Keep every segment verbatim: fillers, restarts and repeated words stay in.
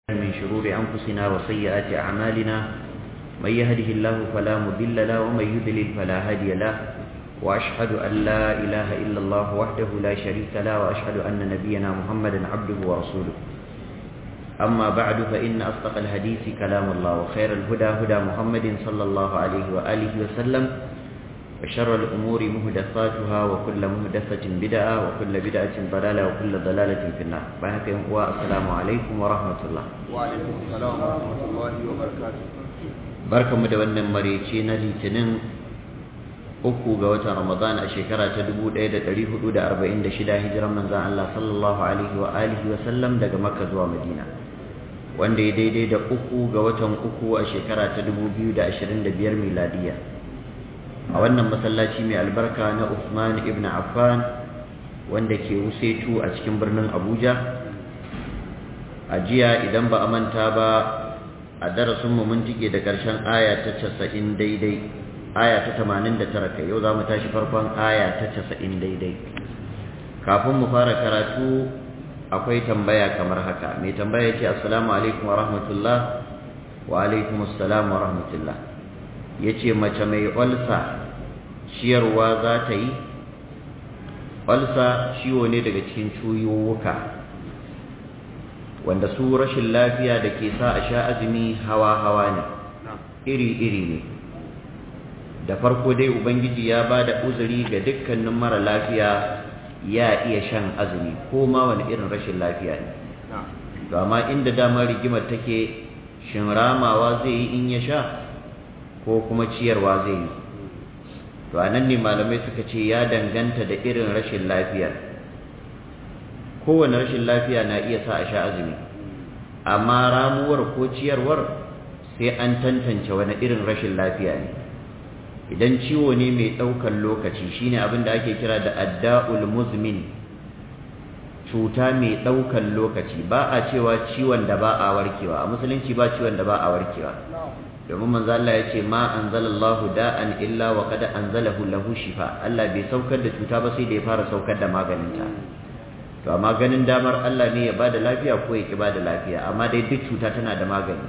من شرور أنفسنا وسيئات أعمالنا من يهده الله فلا مضل له ومن يضلل فلا هادي له وأشهد أن لا إله إلا الله وحده لا شريك له وأشهد أن نبينا محمدا عبده ورسوله أما بعد فإن أصدق الحديث كلام الله وخير الهدى هدى محمد صلى الله عليه وآله وسلم وشر الأمور مهدفاتها وكل مهدفة بدعة وكل بدعة ضلالة وكل ضلالة في النار. السلام عليكم ورحمة الله. وعليكم السلام ورحمة الله وبركاته. بركة مدونة مريتين لتنين أكو قوة رمضان أشكرا تدبود أيضا تريه حدود أربعين دشدا هجرا من ذا الله صلى الله عليه وآله وسلم دق مكة ومدينة. وان دي دي دي دا أكو قوة أكو أشكرا تدبود بيودا أشرين دبير ميلادية. a wannan masallaci mai albarka na Uthman ibn Affan wanda ke Wusaitu a cikin birnin Abuja. A jiya idan ba a manta ba a darasin mu mun tike da karshen aya ta casa'in daidai, aya ta tamanin da tara kai, yau zamu tashi farkon aya ta casa'in daidai. Kafin mu fara karatu akwai tambaya kamar haka. Mai tambaya ce assalamu alaikum wa rahmatullah. Wa alaikum assalam wa rahmatullah. Yace mace mai ulsa ciyarwa za ta yi? Ulsa ciwo ne daga cikin ciwuwuka wanda su rashin lafiya da ke sa a sha azumi hawa-hawa ne, iri-iri ne. Da farko dai Ubangiji ya ba da uzuri ga dukkanin mara lafiya ya iya shan azumi ko ma wani irin rashin lafiya ne. To amma inda dama rigimar take, shin ramawa zai yi in ya sha ko kuma ciyarwa zai yi? To anan ne malamai suka ce ya danganta da irin rashin lafiya. Kowane rashin lafiya na iya sa a sha azumi, amma ramuwar ko ciyarwar sai an tantance wani irin rashin lafiya ne. Idan ciwo ne mai ɗaukar lokaci, shine abin da ake kira da adda'ul muzmin, cuta mai ɗaukar lokaci. Ba a cewa ciwon da ba a warkewa, a musulunci ba ciwon da ba a warkewa. Domin manzo Allah ya ce ma anzalallahu da'an illa wa qad anzalahu lahu shifa. Allah bai saukar da cuta ba sai da ya fara saukar da maganinta. To amma ganin damar Allah ne ya bada lafiya ko ya ki bada lafiya, amma dai duk cuta tana da magani.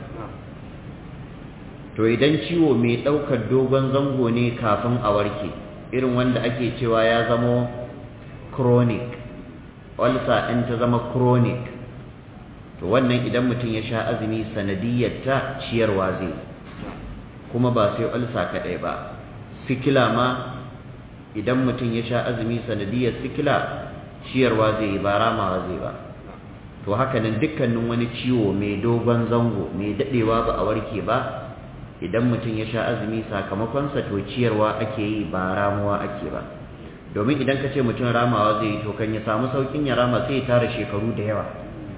To idan ciwo mai daukar dogon zango ne kafin a warke, irin wanda ake cewa ya zamo chronic, ulcer in ta zama chronic, to wannan idan mutum ya sha azumi sanadiyyar ta ciyarwa zai. Kuma ba sai ulsa kaɗai ba, sikila ma idan mutum ya sha azumi sanadiyar sikila ciyarwa zai yi, ba ramawa zai ba. To haka nan dukkanin wani ciwo mai dogon zango mai daɗewa ba a warke ba, idan mutum ya sha azumi sakamakonsa to ciyarwa ake yi, ba ramuwa ake ba. Domin idan ka ce mutum ramawa zai yi, to kan ya samu saukin ya rama sai ya tara shekaru da yawa.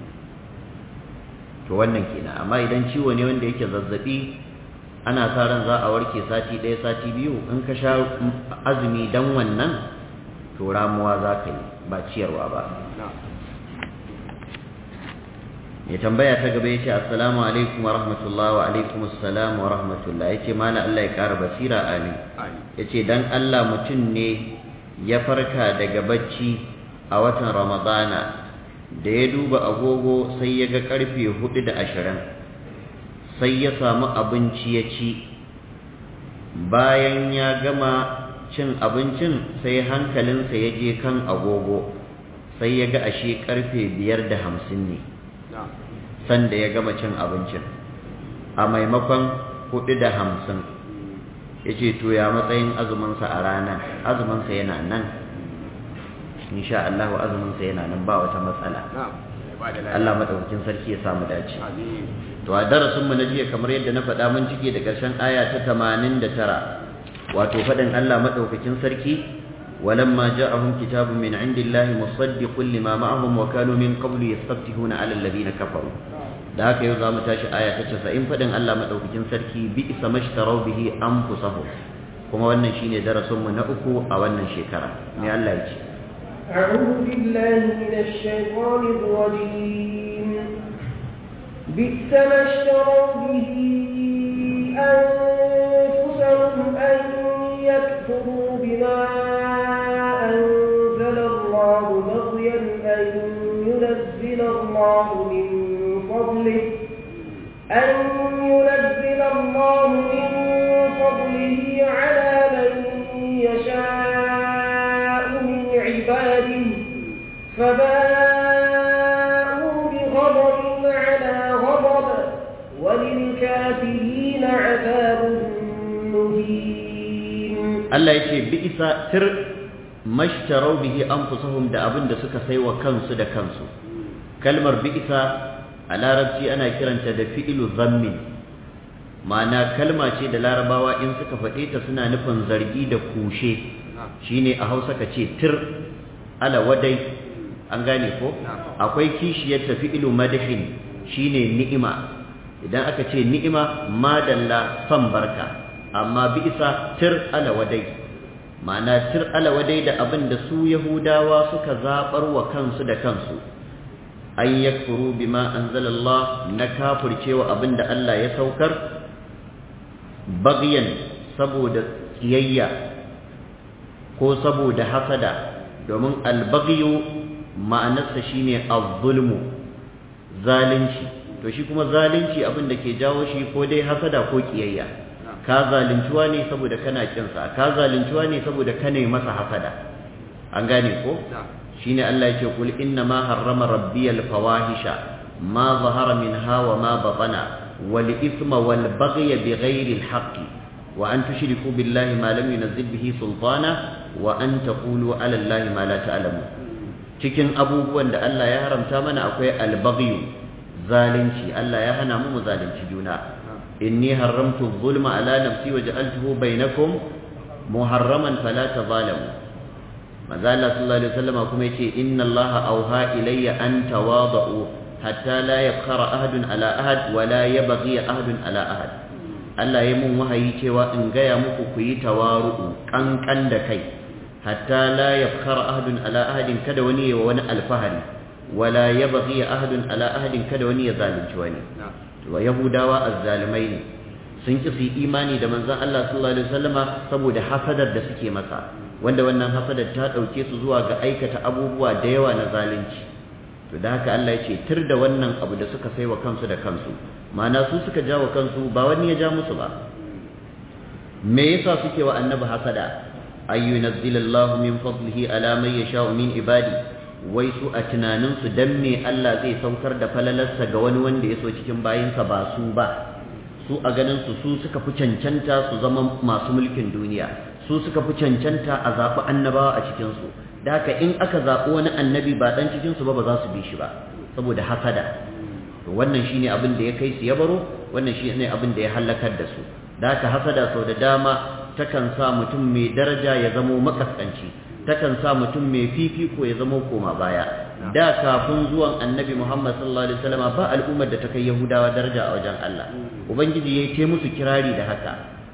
To wannan kenan. Amma idan ciwo ne wanda yake zazzabi, ana sa ran za a warke sati ɗaya sati biyu, in ka sha azumi dan wannan to ramuwa za ka yi, ba ciyarwa ba. Ya tambaya ta gaba ya ce assalamu alaikum wa rahmatullah. Wa alaikum assalam wa rahmatullah. Ya ce mana Allah ya ƙara basira, amin. Ya ce dan Allah mutum ne ya farka daga bacci a watan Ramadana, da ya duba agogo sai ya ga ƙarfe hudu da ashirin, sai ya samu abinci ya ci. Bayan ya gama cin abincin sai hankalinsa ya je kan agogo, sai ya ga ashe karfe biyar da hamsin ne sanda ya gama cin abincin, a maimakon hudu da hamsin. Ya ce to ya matsayin azuminsa a ranar? Azuminsa yana nan, insha Allah azuminsa yana nan, ba wata matsala. Allah madaukakin sarki ya samu dace. To a darasin mu na jiya kamar yadda na faɗa mun cike da ƙarshen aya ta tamanin da tara, wato faɗin Allah madaukakin sarki walamma ja'ahum kitabun min indillahi musaddiqun lima ma'ahum wa kanu min qablu yastaftihuna 'ala alladhina kafaru. Da haka yau zamu tashi aya ta casa'in, faɗin Allah madaukakin sarki bi isa mashtaraw bihi anfusahum. Kuma wannan shine darasin mu na uku a wannan shekara. Me Allah ya ce? أعوذ بالله من الشيطان الرجيم. بئس ما اشتروا به أنفسهم أن يكفروا بما أنزل الله بغيا أن ينزل الله من فضله أن ينزل الله من فضله على من يشاء من عباده فباءوا بغضب على غضب وللكافرين عذاب مهين. الله يشي بئس تر mashtarau bihi anfusahum da abin da suka saiwa kansu da kansu. Kalmar bi'sa a larabci ana kiranta da fi'lu zammin, ma'ana kalma ce da larabawa in suka faɗe ta suna nufin zargi da kushe, shine a Hausa ka ce tir, ala wadai, an gane ko? Akwai kishiyar ta fi'lu madhin shine ni'ima, idan aka ce ni'ima madalla san barka, amma bi'sa tir ala wadai, ma'ana tir ala wadai da abin da su Yahudawa suka zaɓar wa kansu da kansu. An yakfuru bima anzalallah, na kafircewa abin da Allah ya saukar, bagiyan saboda kiyayya ko saboda hasada, domin albagiyu ma'anarsa shine az-zulmu, zalunci. To shi kuma zalunci abin da ke jawo shi ko dai hasada ko kiyayya. Ka zaluntuwa ne saboda kana kinsa, ka zaluntuwa ne saboda kana masa hasada. An gane ko? Shine Allah yake kul inna ma harrama rabbiyal fawahisha ma zahara minha wa ma batana wal ithma wal baghy bighairi al haqqi wa an tushriku billahi ma lam yunzil bihi sultana wa an taqulu ala allahi ma la ta'lamun. Cikin abubuwan da Allah ya haramta mana akwai al baghy, zalunci. Allah ya hana mu mu zalunci juna. inni haramtu zulma ala nafsi wa ja'altuhu bainakum muharraman fala tazalamu. Manzo Allah sallallahu alaihi wasallam kuma yace inna Allah auha ilayya an tawadu hatta la yabkhara ahadun ala ahad wa la yabghi ahadun ala ahad. Allah ya mun wahayi cewa in gaya muku ku yi tawaru'u, kankan da kai, hatta la yabkhara ahadun ala ahadin, kada wani ya wani alfahari, wa la yabghi ahadun ala ahadin, kada wani ya zalunci wani. Wa Yahudawa azzalimai ne, sun ki su imani da manzon Allah sallallahu alaihi wasallama saboda hasadar da suke masa, wanda wannan hasadar ta dauke su zuwa ga aikata abubuwa da yawa na zalunci. To da haka Allah ya ce tir da wannan abu da suka saiwa kansu da kansu, ma'ana su suka jawo kansu, ba wani ya ja musu ba. Me yasa suke wa annabi hasada? Ayyunazzilallahu min fadlihi ala man yasha'u min ibadi. Wai su a tunaninsu dan me Allah zai saukar da falalarsa ga wani wanda ya so cikin bayinsa ba su ba. Su a ganin su su suka fi cancanta su zama masu mulkin duniya, su suka fi cancanta a zaɓi annabawa a cikinsu. Da haka in aka zaɓi wani annabi ba ɗan cikinsu ba ba za su bi shi ba, saboda hasada. To wannan shine abin da ya kai su ya baro, wannan shine abin da ya halakar da su. Da haka hasada sau da dama takan sa mutum mai daraja ya zamo makaskanci, takan sa mutum mai fifiko ya zama koma baya. Da kafin zuwan annabi Muhammad sallallahu alaihi wasallam ba al'ummar da ta kai Yahudawa daraja a wajen Allah. Ubangiji yayi ce musu kirari da haka,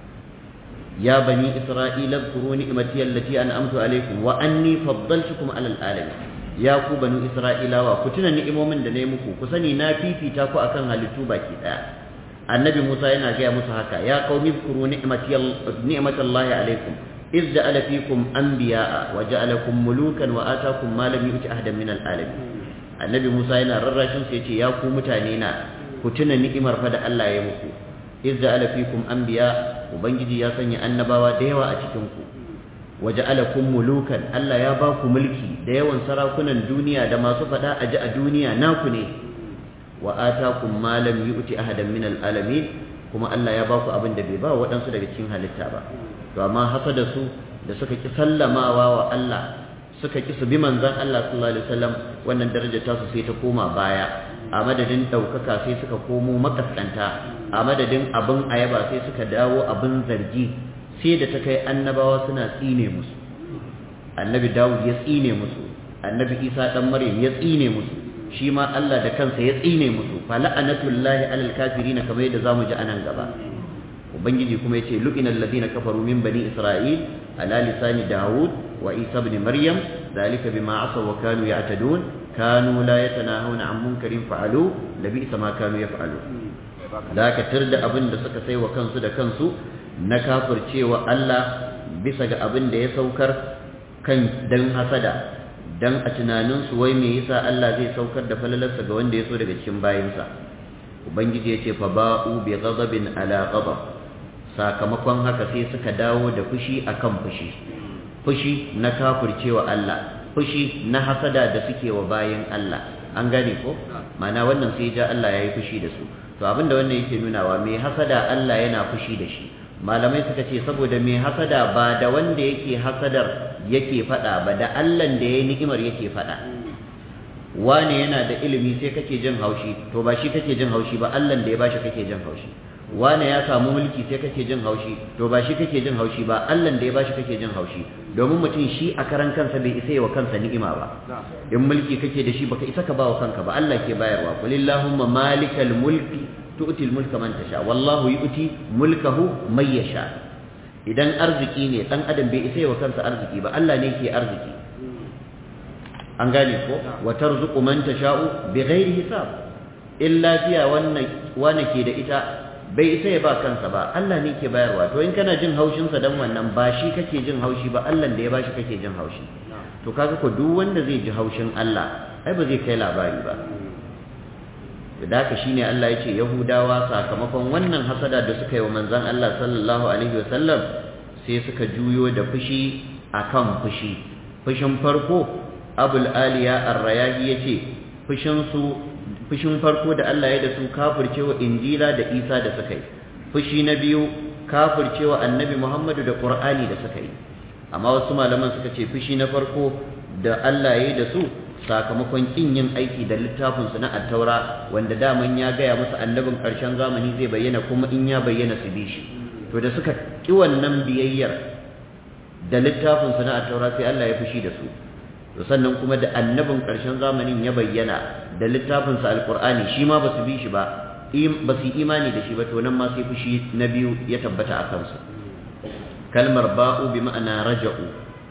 ya bani isra'ila zkuru ni'mati allati an'amtu alaykum wa anni faddaltukum 'alal alamin. Ya ku bani isra'ilawa, ku tuna ni'imomin da nayi muku, ku sani na fifita ku akan halittu baki daya. Annabi Musa yana ga musu haka, ya qaumi zkuru ni'mati ni'matallahi alaykum إذ جعل فيكم أنبياء وجعلكم ملوكا وآتاكم ما لم يؤت أحدا من العالمين. النبي موسى yana rarrashin sai yace ya ku mutane na, ku tuna ni'imar fa da Allah ya muku. إذ جعل فيكم أنبياء, ubangiji ya sanya annabawa da yawa a cikin ku. Waja'alakum mulukan, Allah ya ba ku mulki da yawan sarakunan duniya da masu fada a ji a duniya naku ne. Wa atakum ma lam yu'ti ahadan min alalamin, kuma Allah ya ba ku abin da bai ba waɗansu daga cikin halitta ba. To amma hasada su da suka ki sallamawa wa Allah, suka ki su bi manzon Allah sallallahu alaihi wasallam, wannan darajar ta su sai ta koma baya. A madadin daukaka sai suka komo makaskanta, a madadin abin ayaba sai suka dawo abin zargi, sai da ta kai annabawa suna tsine musu. Annabi Dawud ya tsine musu, Annabi Isa dan Maryam ya tsine musu, shi ma Allah da kansa ya tsine musu. Fa la'anatullahi alal kafirin, kamar yadda zamu ji anan gaba. Ubangiji kuma yace lu'inal ladina kafaru min bani isra'il ala lisani Dawud wa Isa ibn Maryam zalika bima asaw wa kanu ya'tadun kanu la yatanahuna 'an munkarin fa'alu labisa ma kanu yaf'alu. Da ka tirda abin da suka sai wa kansu da kansu na kafircewa Allah bisa ga abin da ya saukar kan dan hasada, dan a tunanin su wai me yasa Allah zai saukar da falalarsa ga wanda ya so daga cikin bayinsa. ubangiji yace fa ba'u bi ghadabin ala ghadab sakamakon haka sai suka dawo da fushi akan fushi fushi na kafircewa Allah fushi na hasada da suke wa bayin Allah an gane ko ma'ana wannan sai ja Allah yayi fushi da su to abinda wannan yake nunawa mai hasada Allah yana fushi da shi malamai suka ce saboda mai hasada ba da wanda yake hasadar yake fada ba da Allah da yayi ni'imar yake fada wane yana da ilimi sai kake jin haushi to ba shi kake jin haushi ba Allah da ya bashi kake jin haushi wane ya samu mulki sai kake jin haushi to ba shi kake jin haushi ba Allah da ya bashi kake jin haushi domin mutum shi a karan kansa bai isa wa kansa ni'ima ba in mulki kake da shi baka isa ka bawa kanka ba Allah ke bayarwa qulillahumma malikal mulki tu'til mulka man tasha wallahu yu'ti mulkahu man yasha idan arziki ne dan adam bai isa wa kansa arziki ba Allah ne ke arziki an gane ko wa tarzuqu man tasha'u bighairi hisab illa fiya wannan wani ke da ita bai isa ya ba kansa ba Allah ne ke bayarwa to in kana jin haushin sa dan wannan ba shi kake jin haushi ba Allah da ya bashi kake jin haushi to kaga ko duk wanda zai ji haushin Allah ai ba zai kai labari ba da haka shine Allah ya ce Yahudawa sakamakon wannan hasada da suka yi wa manzon Allah sallallahu alaihi wasallam sai suka juyo da fushi akan fushi fushin farko Abul Aliya Ar-Rayahi yace fushin su fushin farko da Allah ya da su kafircewa Injila da Isa da suka yi fushi na biyu kafircewa Annabi Muhammadu da Qur'ani da suka yi amma wasu malaman suka ce fushi na farko da Allah ya da su sakamakon kin yin aiki da littafin su na At-Taura wanda daman ya gaya musu annabin karshen zamani zai bayyana kuma in ya bayyana su bi shi to da suka ki wannan biyayyar da littafin su na At-Taura sai Allah ya fushi da su to sannan kuma da annabin karshen zamanin ya bayyana da littafin sa Al-Qur'ani shi ma basu bi shi ba ba su imani da shi ba to nan ma sai fushi na biyu ya tabbata a kansu kalmar ba'u bi ma'ana raja'u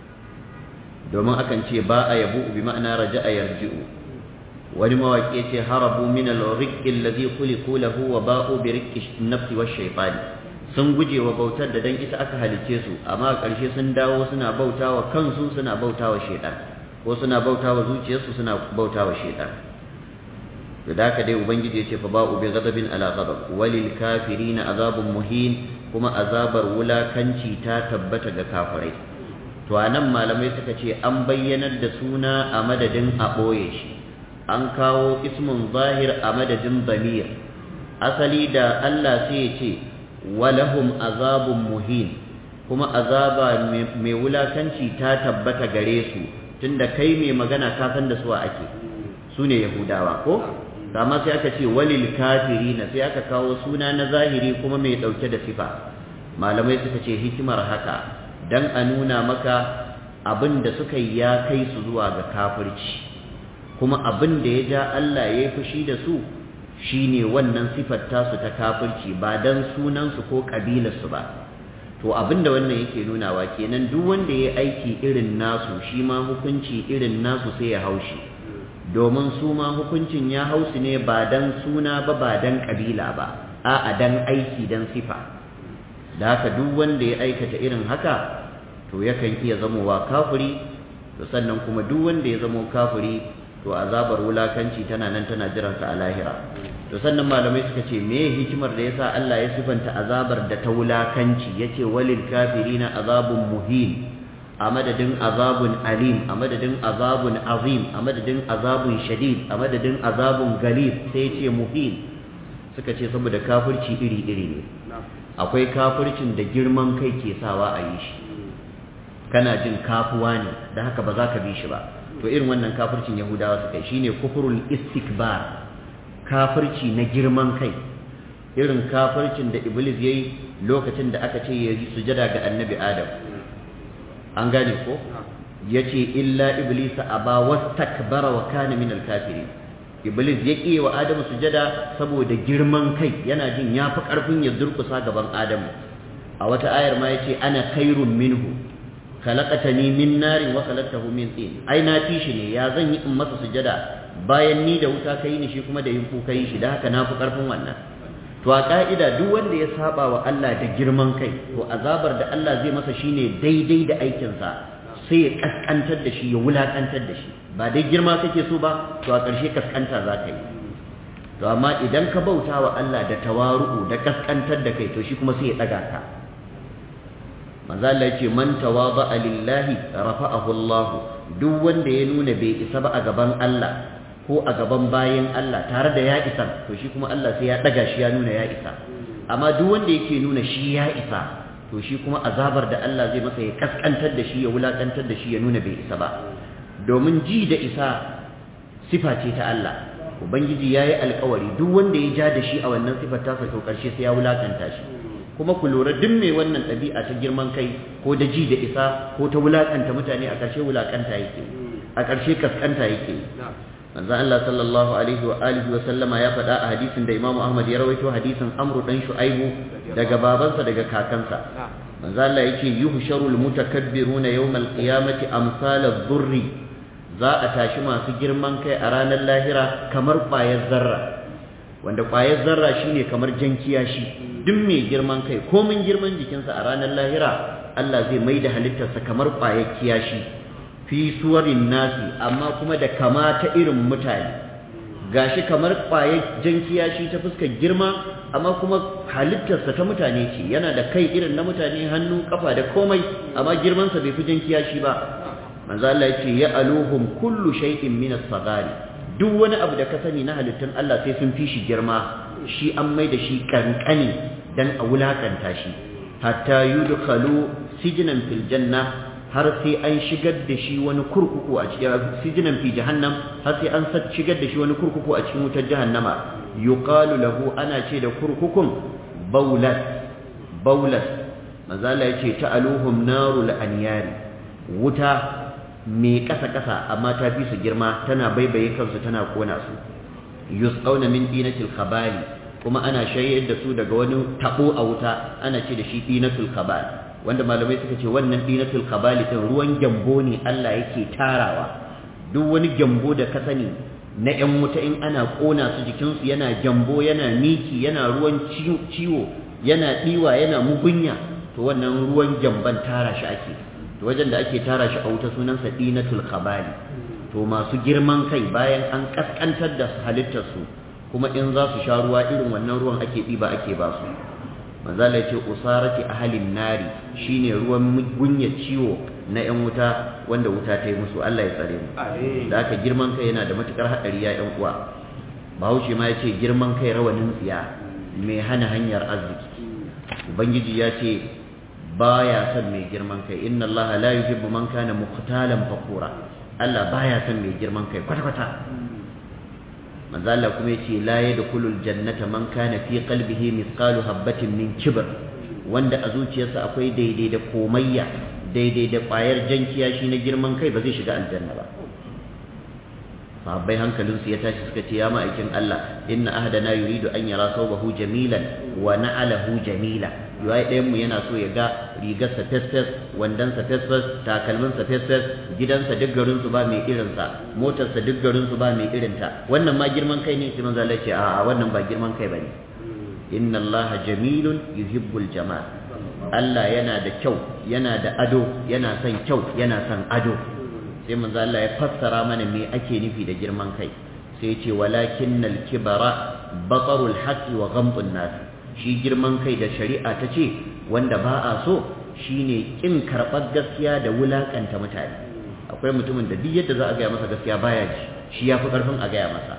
domin akan ce ba a yabu bi ma'ana raja'a yarji'u wani mawaki yace harabu min al-riqqi alladhi khuliqu lahu wa ba'u bi riqqi an-nafsi wash-shaytan sun guje wa bautar da dan ita aka halice su amma a ƙarshe sun dawo suna bautawa kansu suna bautawa shaytan ko suna bautawa zuciyarsu suna bautawa shaytan to da haka dai ubangiji yace fa ba'u bi ghadabin ala ghadab walil kafirin azabun muhin kuma azabar wulakanci ta tabbata ga kafirai to anan malamai suka ce an bayyanar da suna a madadin a ɓoye shi an kawo ismun zahir a madadin zamir asali da Allah sai ya ce walahum azabun muhin kuma azaba mai wulakanci ta tabbata gare su tunda kai mai magana ka san da suwa ake su ne yahudawa ko amma sai aka ce walil kafirina sai aka kawo suna na zahiri kuma mai dauke da sifa malamai suka ce hikimar haka dan a nuna maka abin da suka yi ya kai su zuwa ga kafirci kuma abin da ya ja Allah ya yi fushi da su shine wannan sifar tasu ta kafirci ba dan sunan su ko kabilar su ba to abin da wannan yake nunawa kenan duk wanda ya aiki irin nasu shi ma hukunci irin nasu sai ya haushi domin su ma hukuncin ya hausu ne ba dan suna ba ba dan kabila ba a'a dan aiki dan sifa da haka duk wanda ya aikata irin haka to yakan iya zamowa kafiri to sannan kuma duk wanda ya zamo kafiri to azabar wulakanci tana nan tana jiran sa a lahira to sannan malamai suka ce me hikimar da yasa Allah ya sifanta azabar da ta wulakanci yace walil kafirina azabun muhin a madadin azabun alim a madadin azabun azim a madadin azabun shadid a madadin azabun galib sai ce muhin suka ce saboda kafirci iri-iri ne akwai kafircin da girman kai ke sawa a yi shi kana jin kafuwa ne da haka ba za ka bi shi ba to irin wannan kafircin yahudawa suka yi shine kufrul istikbar kafirci na girman kai irin kafircin da iblis yayi lokacin da aka ce ya yi sujada ga annabi adam an gane ko yace illa iblis aba wastakbara wa kana min al-kafirin iblis ya ƙi wa adamu sujada saboda girman kai yana jin yafi karfin ya durkusa gaban adamu a wata ayar ma yace ana khairun minhu khalaqatani min narin wa khalaqtahu min tin ai na fi shi ne ya zan yi in masa sujada bayan ni da wuta kai ni shi kuma da yin ku kai shi da haka na fi karfin wannan to a ka'ida duk wanda ya saba wa Allah da girman kai to azabar da Allah zai masa shine daidai da aikinsa sai ya kaskantar da shi ya wulakantar da shi ba dai girma kake so ba to a ƙarshe kaskanta za ka yi to amma idan ka bauta wa Allah da tawaru'u da kaskantar da kai to shi kuma sai ya daga ka manzo Allah yace man tawada'a lillahi rafa'ahu Allah duk wanda ya nuna bai isa ba a gaban Allah ko a gaban bayin Allah tare da ya isa to shi kuma Allah sai ya daga shi ya nuna ya isa amma duk wanda yake nuna shi ya isa to shi kuma azabar da Allah zai masa ya kaskantar da shi ya wulakantar da shi ya nuna bai isa ba domin ji da isa sifa ce ta Allah ubangiji yayi alƙawari duk wanda ya ja da shi a wannan sifar ta sa to karshe sai ya wulakanta shi kuma ku lura duk mai wannan ɗabi'a ta girman kai ko da ji da isa ko ta wulakanta mutane a ƙarshe wulakanta yake a ƙarshe kaskanta yake manzo Allah sallallahu alaihi wa alihi wa sallama ya faɗa a hadisin da Imam Ahmad ya rawaito hadisin Amr dan Shu'aibu daga babansa daga kakansa manzo Allah yake yuhsharul mutakabbiruna yawmal qiyamati amsal adh-dhurri za a tashi masu girman kai a ranar lahira kamar ƙwayar zarra wanda ƙwayar zarra shine kamar jan kiyashi duk mai girman kai ko mun girman jikinsa a ranar lahira Allah zai mai da halittarsa kamar ƙwayar kiyashi fi suwarin nasi amma kuma da kama ta irin mutane gashi kamar ƙwayar jan kiyashi ta fuskar girma amma kuma halittarsa ta mutane ce yana da kai irin na mutane hannu kafa da komai amma girmansa bai fi jan kiyashi ba manzo Allah ya ce ya aluhum kullu shay'in min as-sagari duk wani abu da ka sani na halittun Allah sai sun fi shi girma shi an mai da shi kankani dan a wulakanta shi hatta yudkhalu sijnan fil janna har sai an shigar da shi wani kurkuku a cikin sijnan fi jahannam har sai an shigar da shi wani kurkuku a cikin wutar jahannama yuqalu lahu ana ce da kurkukun baulat baulat manzo Allah yace ta'aluhum narul anyari wuta mai kasa-kasa amma ta fi su girma tana baibaye kansu tana kona su yusqauna min dinatil khabali kuma ana shayar da su daga wani tabo a wuta ana ce da shi dinatul khabal wanda malamai suka ce wannan dinatul khabali din ruwan gyambo ne Allah yake tarawa duk wani gyambo da ka sani na ƴan wuta in ana kona su jikin su yana gyambo yana miki yana ruwan ciwo yana diwa yana mugunya to wannan ruwan gyamban tara shi ake to wajen da ake tara shi a wuta sunansa dinatul khabali to masu girman kai bayan an kaskantar da halittar su kuma in za su sha ruwa irin wannan ruwan ake diba ake ba su manzo Allah yace usarati ahlin nari shine ruwan gunya ciwo na yan wuta wanda wuta ta yi musu Allah ya tsare mu da haka girman kai yana da matukar hadari ya yan uwa Bahaushe ma yace girman kai rawanin tsiya mai hana hanyar arziki ubangiji ya ce baya son mai girman kai inna Allah la yuhibbu man kana mukhtalan fakura Allah baya son mai girman kai kwata kwata manzo Allah kuma yace la yadkhulul jannata man kana fi qalbihi mithqalu habatin min kibr wanda a zuciyarsa akwai daidai da komayya daidai da ƙwayar jankiya shi na girman kai ba zai shiga aljanna ba sahabbai hankalinsu ya tashi suka ce ya ma'aikin Allah inna ahadana yuridu an yara sawbahu jamilan wa na'alahu jamila yayi ɗayan mu yana so ya ga rigarsa fesfes wandansa fesfes takalminsa fesfes gidansa duk garin su ba mai irin sa motarsa duk garin su ba mai irin ta wannan ma girman kai ne sai manzo Allah ya ce a wannan ba girman kai bane inna Allah jamilun yuhibbul jamal Allah yana da kyau yana da ado yana son kyau yana son ado sai manzo Allah ya fassara mana me ake nufi da girman kai sai ya ce walakinnal kibara batarul haqqi wa ghamtun nas shi girman kai da shari'a ta ce wanda ba a so shine kin karɓar gaskiya da wulakanta mutane akwai mutumin da duk yadda za a gaya masa gaskiya baya ji shi yafi karfin a gaya masa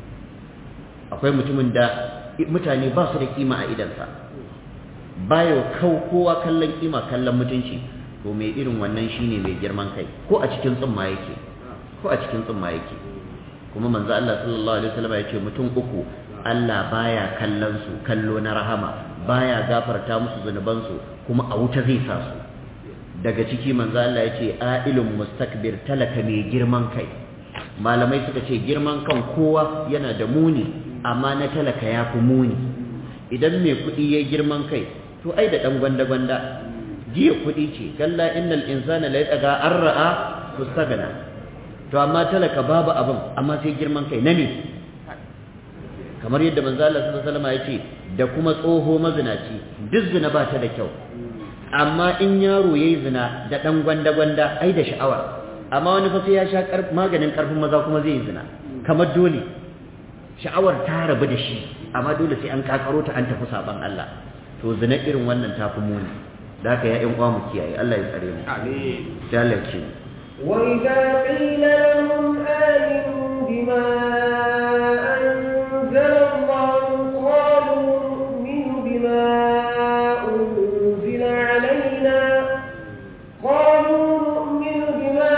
akwai mutumin da mutane ba su da kima a idansa bayo kau kowa kallon kima kallon mutunci to mai irin wannan shine mai girman kai ko a cikin tsumma yake ko a cikin tsumma yake kuma manzo Allah sallallahu alaihi wasallam ya ce mutum uku Allah baya kallon su kallo na rahama baya gafarta musu zunuban su kuma a wuta zai sa su daga ciki manzo Allah ya ce ailun mustakbir talaka mai girman kai malamai suka ce girman kan kowa yana da muni amma na talaka ya fi muni idan mai kuɗi ya girman kai to ai da ɗan gwanda-gwanda jiya kuɗi ce kalla innal insana la yataga an ra'a mustagana to amma talaka babu abin amma sai girman kai na ne kamar yadda manzo Allah sallallahu alaihi wasallam ya ce da kuma tsoho mazinaci duk zina ba ta da kyau amma in yaro yayi zina da ɗan gwanda-gwanda ai da sha'awa amma wani fa sai ya sha maganin karfin maza kuma zai yi zina kamar dole sha'awar ta rabu da shi amma dole sai an kakaro ta an tafi saban Allah to zina irin wannan tafi muni da haka ya ƴan uwa mu kiyaye Allah ya tsare mu amin sai Allah ya ce وإذا قيل لهم آمنوا بما أنزل الله قالوا نؤمن بما أنزل علينا قالوا نؤمن بما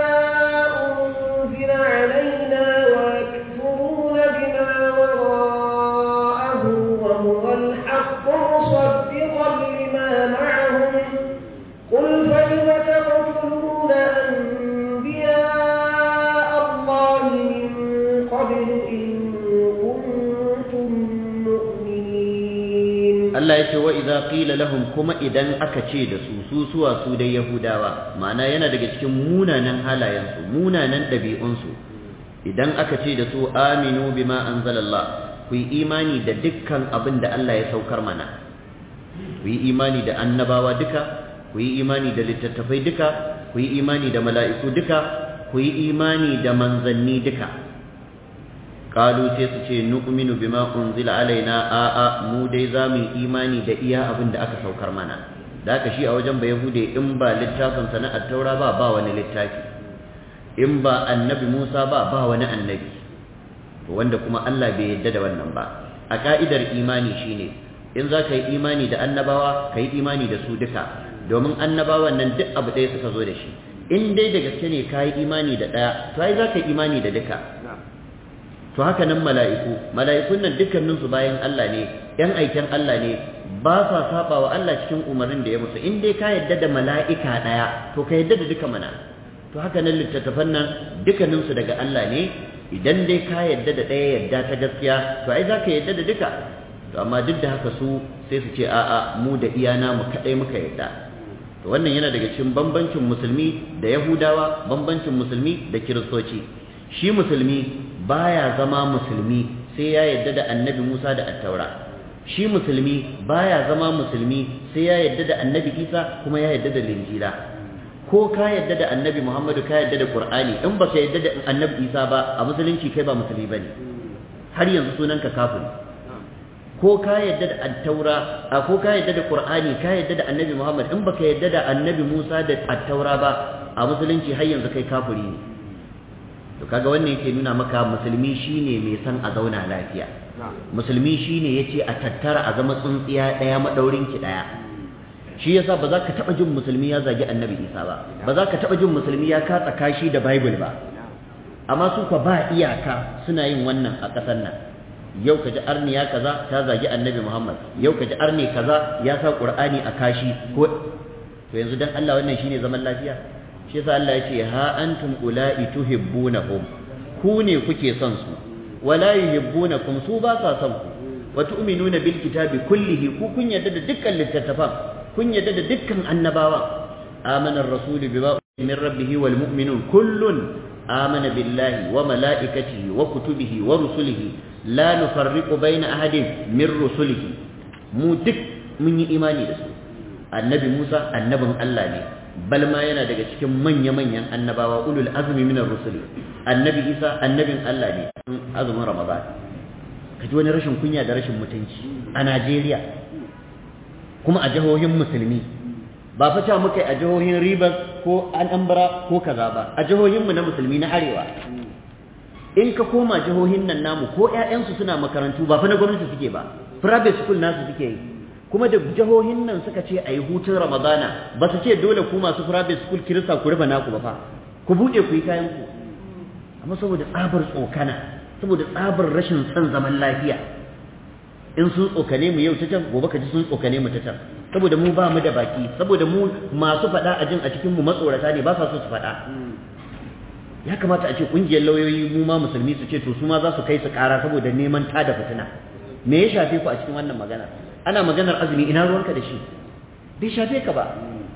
أنزل علينا ويكفرون بما وراءه وهو الحق مصدقا لما معهم قل فلم تقتلون أنبياء الله من قبل إن كنتم مؤمنين Allah ya ce wa idza qila lahum kuma idan aka ce da su su suwa su dai Yahudawa ma'ana yana daga cikin munanan halayen su munanan dabi'un su idan aka ce da su aminu bima anzalallah ku yi imani da dukkan abin da Allah ya saukar mana ku yi imani da annabawa duka ku yi imani da littattafai duka ku yi imani da mala'iku duka ku yi imani da manzanni duka qalu sai su ce nu'minu bima unzila alaina a a mu dai zamu yi imani da iya abin da aka saukar mana da haka shi a wajen ba yahude in ba littafin sa na at-taura ba ba wani littafi in ba annabi Musa ba ba wani annabi to wanda kuma Allah bai yarda da wannan ba a ka'idar imani shine in za ka yi imani da annabawa ka yi imani da su duka domin annabawan nan duk abu ɗaya suka zo da shi in dai da gaske ne ka yi imani da ɗaya to ai za ka yi imani da duka to haka nan mala'iku mala'ikun nan dukkaninsu bayan Allah ne ‘yan aiken Allah ne ba sa saba wa Allah cikin umarnin da ya musu in dai ka yadda da mala'ika ɗaya to ka yadda da duka mana to haka nan littattafan nan dukkaninsu daga Allah ne idan dai ka yadda da ɗaya yadda ta gaskiya to ai za ka yadda da duka to amma duk da haka su sai su ce a'a mu da iyana mu kaɗai muka yadda to wannan yana daga cikin bambancin musulmi da yahudawa bambancin musulmi da kiristoci shi musulmi baya zama musulmi sai ya yadda da annabi Musa da attaura shi musulmi baya zama musulmi sai ya yadda da annabi Isa kuma ya yadda da linjila ko ka yadda da annabi Muhammadu ka yadda da Qur'ani in baka yadda da annabi Isa ba a musulunci kai ba musulmi bane har yanzu sunanka kafiri ko ka yadda da attaura ko ka yadda da Qur'ani ka yadda da annabi Muhammad in baka yadda da annabi Musa da attaura ba a musulunci har yanzu kai kafiri ne to kaga wannan yake nuna maka musulmi shine mai san a zauna lafiya musulmi shine yace a tattara a zama tsuntsiya daya madaurin ki daya shi yasa ba za ka taba jin musulmi ya zagi annabi Isa ba ba za ka taba jin musulmi ya katsa kashi da bible ba amma su ka ba iyaka suna yin wannan a kasar nan yau kaji arniya kaza ta zagi annabi Muhammad yau kaji arni kaza ya sa qur'ani a kashi ko to yanzu dan Allah wannan shine zaman lafiya shi yasa Allah ya ce ha antum ula'i tuhibbunahum ku ne kuke son su wala yuhibbunakum su ba sa son ku wa tu'minuna bil kitabi kullihi ku kun yadda da dukkan littattafan kun yadda da dukkan annabawa amana ar-rasulu bima min rabbih wal mu'minun kullun amana billahi wa malaikatihi wa kutubihi wa rusulihi la nufarriqu bayna ahadin min rusulihi mu duk mun yi imani da su annabi Musa annabin Allah ne bal ma yana daga cikin manya-manyan annabawa ulul azmi minar rusuli annabi Isa annabin Allah ne azumin Ramadan kaji wani rashin kunya da rashin mutunci a Najeriya kuma a jihohin musulmi ba fa ta muka a jihohin Rivers ko Anambra ko kaza ba a jihohin mu na musulmi na arewa in ka koma jihohin nan namu ko ƴaƴansu suna makarantu ba fa na gwamnati suke ba private school nasu suke yi kuma da jihohin nan suka ce a yi hutun ramadana ba su ce dole ku masu private school kirista ku rufe naku ba fa ku buɗe ku yi kayan ku amma saboda tsabar tsokana saboda tsabar rashin son zaman lafiya in sun tsokane mu yau ta can gobe ka ji sun tsokane mu ta can saboda mu ba mu da baki saboda mu masu faɗa a jin a cikin mu matsorata ne ba sa so su faɗa ya kamata a ce ƙungiyar lauyoyi mu ma musulmi su ce to su ma za su kai su ƙara saboda neman tada fitina me ya shafe ku a cikin wannan magana ana maganar azumi ina ruwanka da shi bai shafe ka ba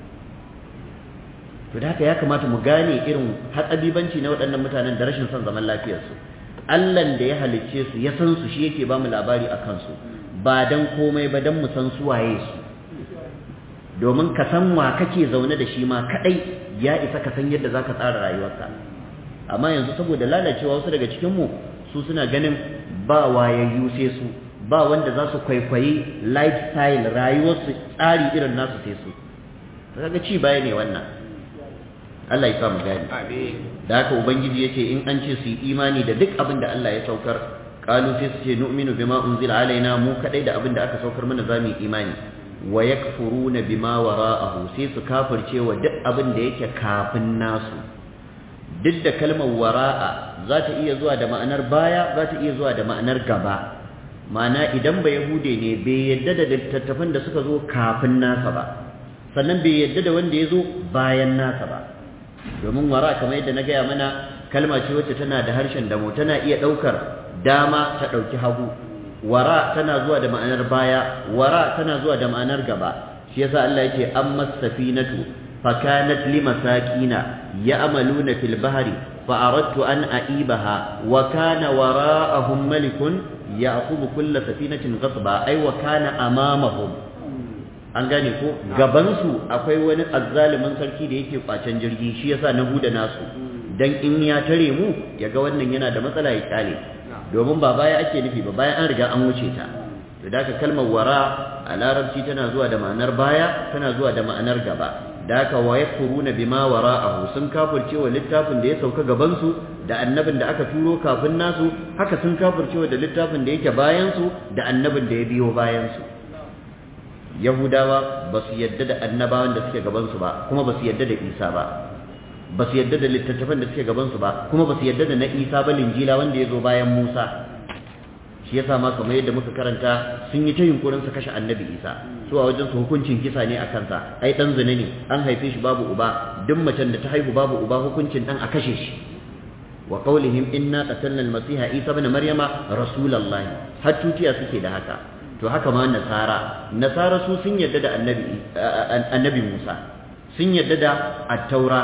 to da haka ya kamata mu gane irin hatsabibanci na waɗannan mutanen da rashin son zaman lafiyarsu Allahn da ya halicce su ya san su shi yake ba mu labari a kansu ba dan komai ba dan mu san su waye su domin ka san wa kake zaune da shi ma kadai ya isa ka san yadda zaka tsara rayuwarka amma yanzu saboda lalacewa wasu daga cikin mu su suna ganin ba wayayyu sai su, ba wanda za su kwaikwayi lifestyle rayuwarsu tsari irin nasu sai su. Kaga ci baya ne wannan. Allah ya sa mu gani. Da haka ubangiji yace in an ce su yi imani da duk abin da Allah ya saukar, qalu sai su ce nu'minu bima unzila alaina, mu kadai da abin da aka saukar mana zamu yi imani. Wa yakfuruna bima wara'ahu, sai su kafirce wa duk abin da yake kafin nasu. Duk da kalmar wara'a za ta iya zuwa da ma'anar baya, za ta iya zuwa da ma'anar gaba. Ma'ana idan ba Yahude ne bai yadda da littattafan da suka zo kafin nasa ba, sannan bai yadda da wanda ya zo bayan nasa ba. Domin wara kamar yadda na gaya mana kalma ce wacce tana da harshen damo, tana iya ɗaukar dama ta ɗauki hagu. Wara tana zuwa da ma'anar baya, wara tana zuwa da ma'anar gaba. Shi yasa Allah yake amma safinatu fakanat limasakina ya'maluna fil bahri fa aradtu an a'ibaha wa kana wara'ahum malikun ya'khudhu kull safinatin ghasba ay wa kana amamahum. An gane ko gaban su akwai wani azzalimin sarki da yake kwacen jirgi, shi yasa na huda nasu dan in ya tare mu yaga wannan yana da matsala ya kyale, domin ba baya ake nufi ba, bayan an riga an wuce ta. To da kalmar wara a larabci tana zuwa da ma'anar baya, tana zuwa da ma'anar gaba. Da haka wa yakfuruna bima wara'ahu, sun kafirce wa littafin da ya sauka gaban su da annabin da aka turo kafin nasu, haka sun kafirce wa da littafin da yake bayan su da annabin da ya biyo bayan su. Yahudawa ba su yadda da annabawan da suke gaban su ba, kuma ba su yadda da Isa ba. Ba su yadda da littattafan da suke gaban su ba, kuma ba su yadda da na Isa ba, Linjila wanda ya zo bayan Musa. Shi yasa ma kamar yadda muka karanta sun yi ta yunkurin su kashe annabi Isa, su a wajen su hukuncin kisa ne a kansa, ai dan zina ne, an haife shi babu uba, duk macen da ta haihu babu uba hukuncin dan a kashe shi. Wa qawlihim inna qatalna al-masiha Isa ibn Maryama rasulullahi, har tutiya suke da haka. To haka ma nasara, nasara su sun yadda da annabi annabi Musa, sun yadda da at-taura,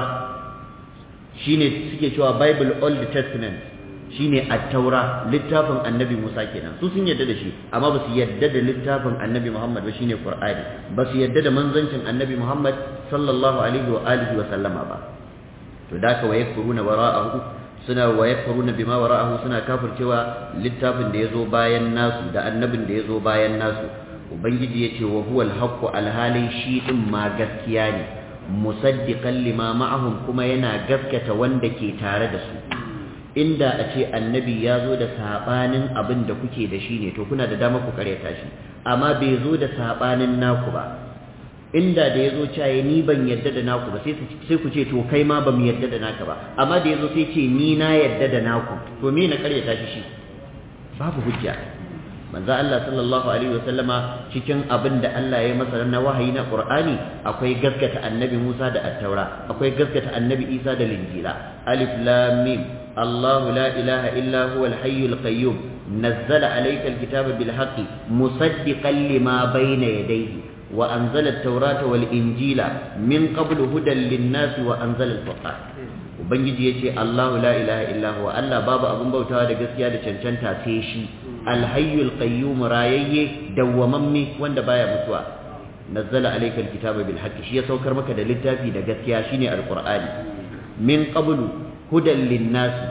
shine suke cewa Bible Old Testament, shine at-taura, littafin annabi Musa kenan. Su sun yadda da shi, amma ba su yadda da littafin annabi Muhammad ba, shine Qur'ani. Ba su yadda da manzancin annabi Muhammad sallallahu alaihi wa alihi wa sallama ba. To da ka wayakfuruna wara'ahu, suna wayakfuruna bima wara'ahu, suna kafircewa littafin da yazo bayan nasu da annabin da yazo bayan nasu. Ubangiji yace wa huwal haqqu, alhalin shi din ma gaskiya ne, musaddiqan lima ma'ahum, kuma yana gaskata wanda ke tare da su. Inda a ce annabi ya zo da sabanin abin da kuke da shi ne, to kuna da dama ku karyata shi, amma bai zo da sabanin naku ba. Inda da ya zo cewa ni ban yadda da naku ba, sai ku ce to kai ma ba mu yadda da naka ba, amma da ya zo sai ce ni na yadda da naku, to me na karyata shi shi? Babu hujja. Manzo Allah sallallahu alaihi wasallama cikin abin da Allah ya masa na wahayi na Qur'ani akwai gaskata annabi Musa da at-Taura, akwai gaskata annabi Isa da Linjila. Alif lam mim, Allahu la ilaha illa huwa al-hayyul qayyum, nazzala alayka al-kitaba bil haqqi musaddiqan lima bayna yadayhi wa anzala at-taurata wal injila min qablu hudan lin-nasi wa anzala al-furqan. Ubangiji yace Allahu la ilaha illa huwa, Allah babu abun bautawa da gaskiya da cancanta sai shi, al-hayyul qayyum, rayayye dawwamamme wanda baya mutuwa. Nazzala alayka al-kitaba bil haqqi, shi ya saukar maka da littafi da gaskiya shine al-Qur'ani. Min qablu hudan lin-nasi,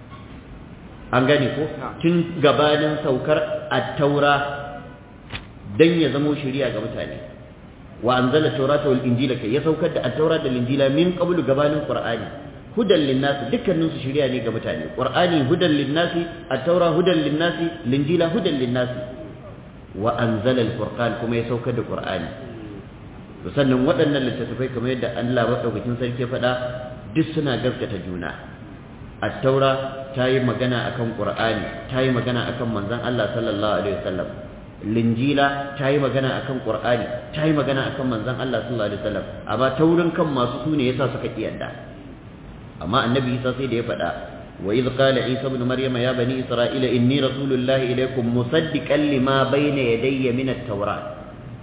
an gane ko tun gabanin saukar at-taura dan ya zamo shari'a ga mutane. Wa anzala at-taurata wal injila, kai ya saukar da at-taura da injila min qablu gabanin Qur'ani. Hudan lin-nasi, dukkanin su shari'a ne ga mutane. Qur'ani hudan lin-nasi, at-taura hudan lin-nasi, linjila hudan lin-nasi. Wa anzala al-furqan, kuma ya saukar da Qur'ani. To sannan waɗannan littattafai kamar yadda Allah madaukakin sarki ya faɗa duk suna gaskata juna. At-taura ta yi magana akan Qur'ani, ta yi magana akan manzon Allah sallallahu alaihi wasallam. Linjila ta yi magana akan Qur'ani, ta yi magana akan manzon Allah sallallahu alaihi wasallam. Amma taurin kan masu sune yasa suka kiyanda. Amma annabi Isa sai da ya faɗa, wa idh qala Isa ibn Maryam ya bani Isra'ila inni rasulullahi ilaykum musaddiqan lima bayna yadayya min at-taurat.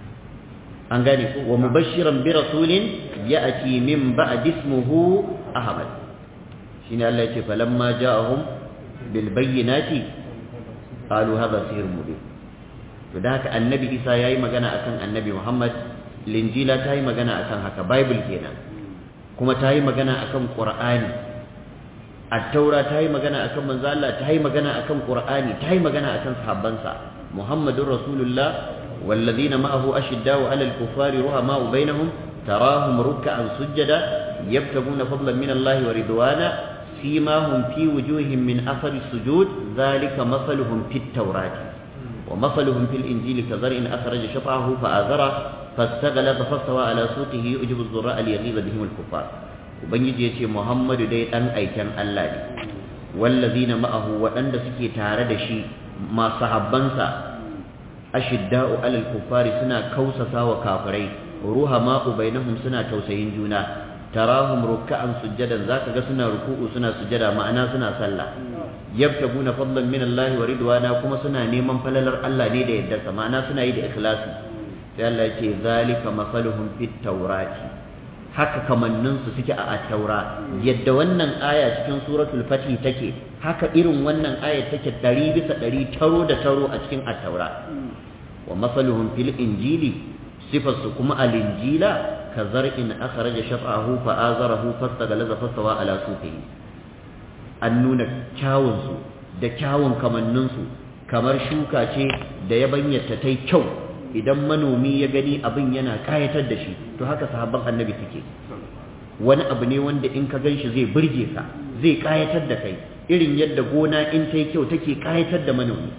An gane ko, wa mubashiran bi rasulin ya'ti min ba'di ismihi Ahmad. Shine Allah yace falamma ja'ahum bil bayyinati qalu hadha sihrun mubin. To da haka annabi Isa yayi magana akan annabi Muhammad, Linjila ta yi magana akan haka, Bible kenan, kuma ta yi magana akan Qur'ani. at-taura ta yi magana akan manzo Allah, ta yi magana akan Qur'ani, ta yi magana akan sahabbansa. Muhammadur Rasulullah والذين معه أشداء على الكفار رحماء بينهم تراهم ركعا سجدا يبتغون فضلا من الله ورضوانا سيماهم في وجوههم من أثر السجود ذلك مثلهم في التوراة ومثلهم في الإنجيل كزرع أخرج شطأه فآزره فاستغلظ فاستوى على سوقه يعجب الزراء ليغيظ بهم الكفار. وبنجي يتي محمد دي أن أيكن الله والذين معه وأن سكي تارد شيء ما صحبانسا ashidda'u alal kuffari suna kausasa wa kafirai ruhama'u bainahum suna tausayin juna tarahum ruk'an sujjadan zaka ga suna ruku'u suna sujjada ma'ana suna sallah yabtaguna fadlan min Allah wa ridwana kuma suna neman falalar Allah ne da yaddarsa ma'ana suna yi da ikhlasi sai Allah yake zalika masaluhum fit tawrati haka kamannin su suke a at-taura yadda wannan aya cikin suratul fatih take haka irin wannan aya take ɗari bisa ɗari taro da taro a cikin at-taura wa masaluhum fil injili sifarsu kuma al-injila ka zar'in akhraja shaf'ahu fa azarahu fastaghlaza fastawa ala suqihi an nuna kyawun su da kyawun kamannin su kamar shuka ce da ya banyata tai kyau idan manomi ya gani abin yana kayatar da shi to haka sahabban annabi suke wani abu ne wanda in ka ganshi zai burge ka zai kayatar da kai irin yadda gona in tai kyau take kayatar da manomi.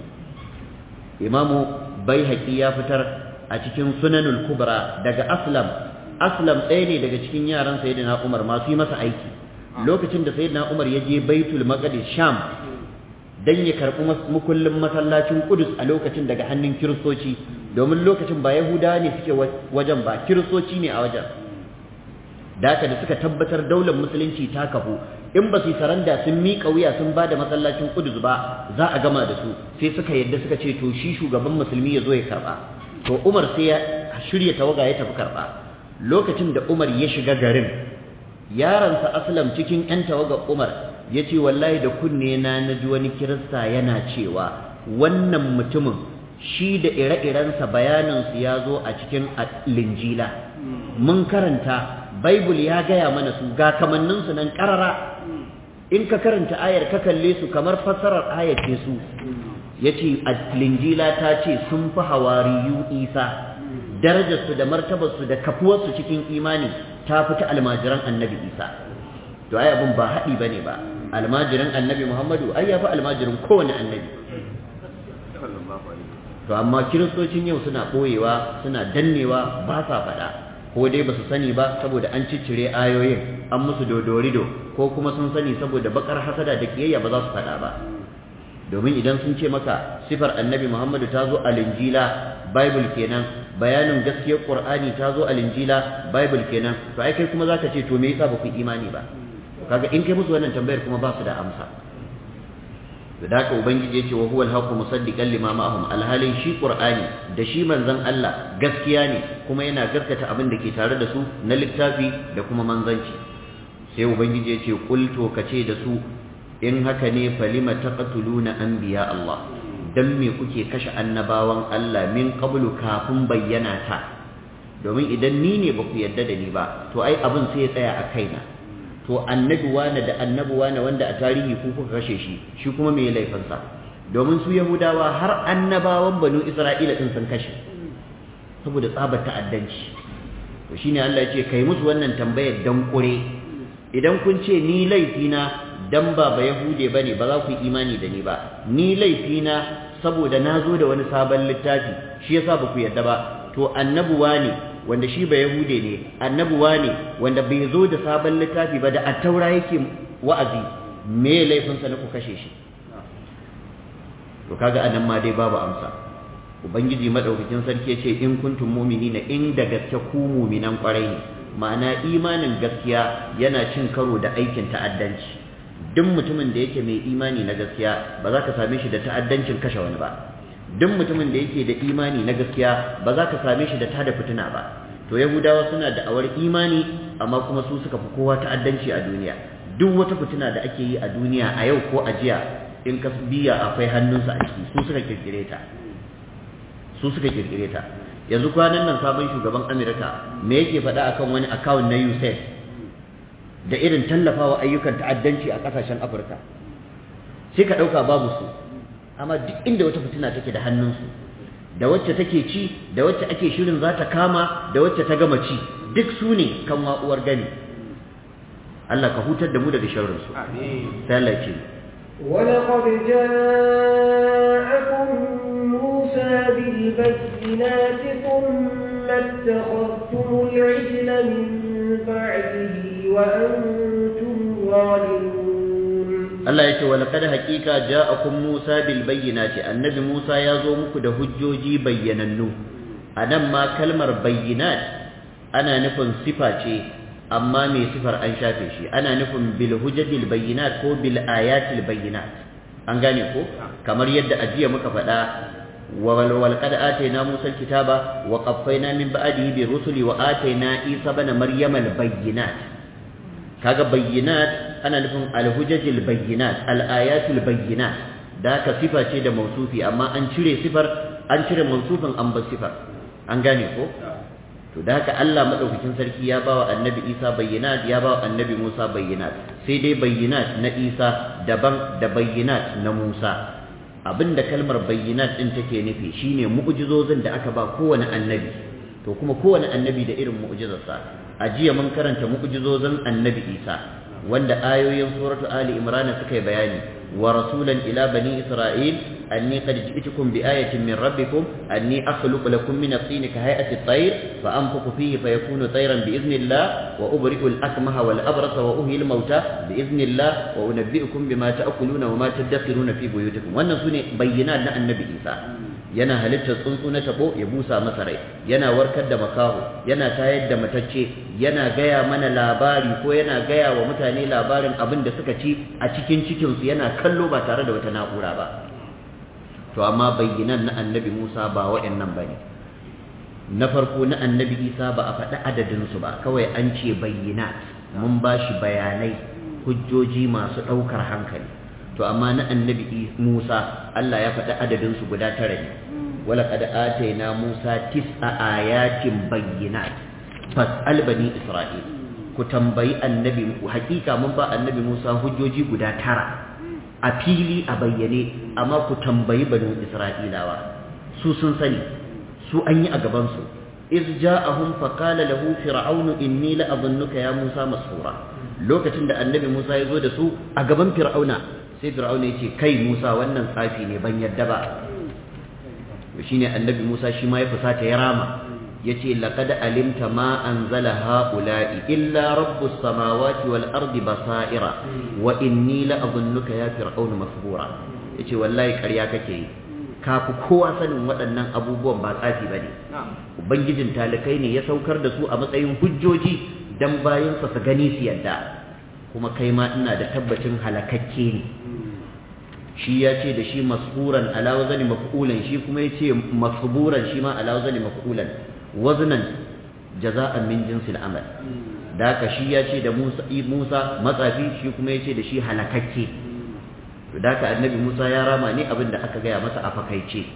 Imamu Baihaqi ya fitar a cikin Sunanul Kubra daga Aslam Aslam ɗaya ne daga cikin yaran Sayyidina Umar masu yi masa aiki lokacin da Sayyidina Umar ya je Baitul Maqdis Sham dan ya karɓi mukullin masallacin Qudus a lokacin daga hannun Kiristoci domin lokacin ba Yahudawa ne suke wajen ba Kiristoci ne a wajen da haka da suka tabbatar daular musulunci ta kafu in ba su saranda sun miƙa wuya sun ba da masallacin Qudus ba za a gama da su sai suka yadda suka ce to shi shugaban musulmi ya zo ya karɓa to Umar sai ya shirya tawaga ya tafi karɓa lokacin da Umar ya shiga garin yaransa Aslam cikin ƴan tawagar Umar ya ce wallahi da kunne na naji wani kirista yana cewa wannan mutumin shi da ire-irensa bayaninsu ya zo a cikin linjila mun karanta Bible ya gaya mana su ga kamanninsu nan ƙarara in ka karanta ayar ka kalle su kamar fassarar ayar ce su yace linjila ta ce sun fi hawariyu Isa darajarsu da martabarsu da kafuwarsu cikin imani ta fita almajiran annabi Isa to ai abin ba haɗi bane ba almajiran annabi Muhammadu ai ya fi almajirin kowane annabi to amma kiristocin yau suna ɓoyewa suna dannewa ba sa faɗa ko dai ba su sani ba saboda an ciccire ayoyin an musu dodorido ko kuma sun sani saboda bakar hasada da kiyayya ba za su faɗa ba domin idan sun ce maka sifar annabi Muhammadu ta zo a linjila bible kenan bayanin gaskiyar qur'ani ta zo a linjila bible kenan to ai kai kuma zaka ce to me yasa ba ku imani ba kaga in kai musu wannan tambayar kuma ba su da amsa da haka ubangiji yace wa huwal haqqu musaddiqan lima ma'ahum alhalin shi qur'ani da shi manzon Allah gaskiya ne kuma yana gaskata abin da ke tare da su na littafi da kuma manzanci sai ubangiji yace qul to kace da su in haka ne falima taqtuluna anbiya Allah dan me kuke kashe annabawan Allah min qablu kafin bayyana ta domin idan ni ne ba ku yarda da ni ba to ai abin sai ya tsaya a kaina to annabi wane da annabi wane wanda a tarihi ku kuka kashe shi shi kuma me laifinsa domin su yahudawa har annabawan banu isra'ila din sun kashe saboda tsabar ta'addanci to shine Allah ya ce kai musu wannan tambayar dan kure idan kun ce ni laifina dan ba ba yahude bane ba za ku yi imani da ni ba ni laifina saboda nazo da wani sabon littafi shi yasa ba ku yarda ba to annabi wane wanda shi ba yahude ne annabuwa ne wanda bai zo da sabon littafi ba da attaura yake wa'azi me laifinsa na ku kashe shi to kaga anan ma dai babu amsa ubangiji madaukakin sarki yace in kuntum mu'minina in da gaske ku mu'minan kwarai ne ma'ana imanin gaskiya yana cin karo da aikin ta'addanci duk mutumin da yake mai imani na gaskiya ba za ka same shi da ta'addancin kashe wani ba duk mutumin da yake da imani na gaskiya ba za ka same shi da tada fitina ba to yahudawa suna da awar imani amma kuma su suka fi kowa ta'addanci a duniya duk wata fitina da ake yi a duniya a yau ko a jiya in ka biya akwai hannunsa a ciki su suka kirkire ta su suka kirkire ta yanzu kwanan nan sabon shugaban Amerika me yake faɗa akan wani account na U S A I D da irin tallafawa ayyukan ta'addanci a ƙasashen Afirka sai ka ɗauka babu su, amma duk inda wata fitina take da hannunsu, da wacce take ci da wacce ake shirin za ta kama da wacce ta gama ci, duk su ne kan wa'uwar gani. Allah ka hutar da mu daga sharrinsu. Sai Allah ce ولقد جاءكم موسى بالبينات ثم اتخذتم العجل من بعده وأنتم ظالمون. الله يقول ولقد حقيقة جاءكم موسى بالبينات النبي موسى يزومك ده حجوجي بيننو أنا ما كلمة بينات أنا نفن صفة amma mai sifar an shafe shi, ana nufin bil hujjatil bayyinat ko bil ayatil bayyinat, an gane ko kamar yadda ajiya muka faɗa wal qad atayna musa alkitaba wa qaffayna min ba'dihi bi rusuli wa atayna isa ibn maryama al bayyinat. kaga bayyinat ana nufin al hujjatil bayyinat al ayatil bayyinat, da ka sifa ce da mausufi amma an cire sifar an cire mausufin an bar sifar, an gane ko. To da haka Allah madaukakin sarki ya bawa annabi Isa bayyinat, ya bawa annabi Musa bayyinat, sai dai bayyinat na Isa daban da bayyinat na Musa. Abinda kalmar bayyinat din take nufi shine mu'jizozin da aka ba kowane annabi, to kuma kowane annabi da irin mu'jizarsa. A jiya mun karanta mu'jizozin annabi Isa wanda ayoyin suratu Ali Imran suka yi bayani, wa rasulan ila bani Isra'il أني قد جئتكم بآية من ربكم أني أخلق لكم من الطين كهيئة الطير فأنفخ فيه فيكون طيرا بإذن الله وأبرئ الأكمه والأبرص وأحيي الموتى بإذن الله وأنبئكم بما تأكلون وما تدخرون في بيوتكم. وأن سنة بينات لنا النبي إيسا yana halittar tsuntsu na tabo ya busa masa rai, yana warkar da makaho, yana tayar da matacce, yana gaya mana labari ko yana gaya wa mutane labarin abin da suka ci a cikin cikinsu yana kallo ba tare da wata na'ura ba. To amma bayyanan na annabi Musa ba waɗannan ba ne. Na farko na annabi Isa ba a faɗi adadinsu ba, kawai an ce bayyinat, mun ba shi bayanai, hujjoji masu ɗaukar hankali. To amma na annabi Musa Allah ya faɗi adadinsu guda tara ne. Wala qad atayna Musa tis'a ayatin bayyinat fas'al bani Isra'il. Ku tambayi annabi, hakika mun ba annabi Musa hujjoji guda tara a fili a bayyane, amma ku tambayi bani Isra'ilawa, su sun sani, su an yi a gaban su. iz ja'ahum faqala lahu fir'aunu inni la'adhunnuka ya Musa mas'ura. Lokacin da annabi Musa ya zo da su a gaban fir'auna, sai fir'auna ya ce kai Musa wannan tsafi ne ban yadda ba. Shine annabi Musa shi ma ya fusata ya rama, yace laqad alimta ma anzala haula'i illa rabbus samawati wal ardi basaira wa inni la'adhunnuka ya fir'aunu masbura. Yace wallahi ƙarya kake yi, kafi kowa sanin waɗannan abubuwan ba tsafi bane. Ubangijin talikai ne ya saukar da su a matsayin hujjoji dan bayansa su gani su yadda, kuma kai ma ina da tabbacin halakakke ne. Shi ya ce da shi masburan ala wazani maf'ulan, shi kuma ya ce masburan shi ma ala wazani maf'ulan, waznan jaza'an min jinsil amal. Da haka shi ya ce da Musa Musa matsafi, shi kuma ya ce da shi halakakke. To da haka annabi Musa ya rama ne abin da aka gaya masa a fakaice.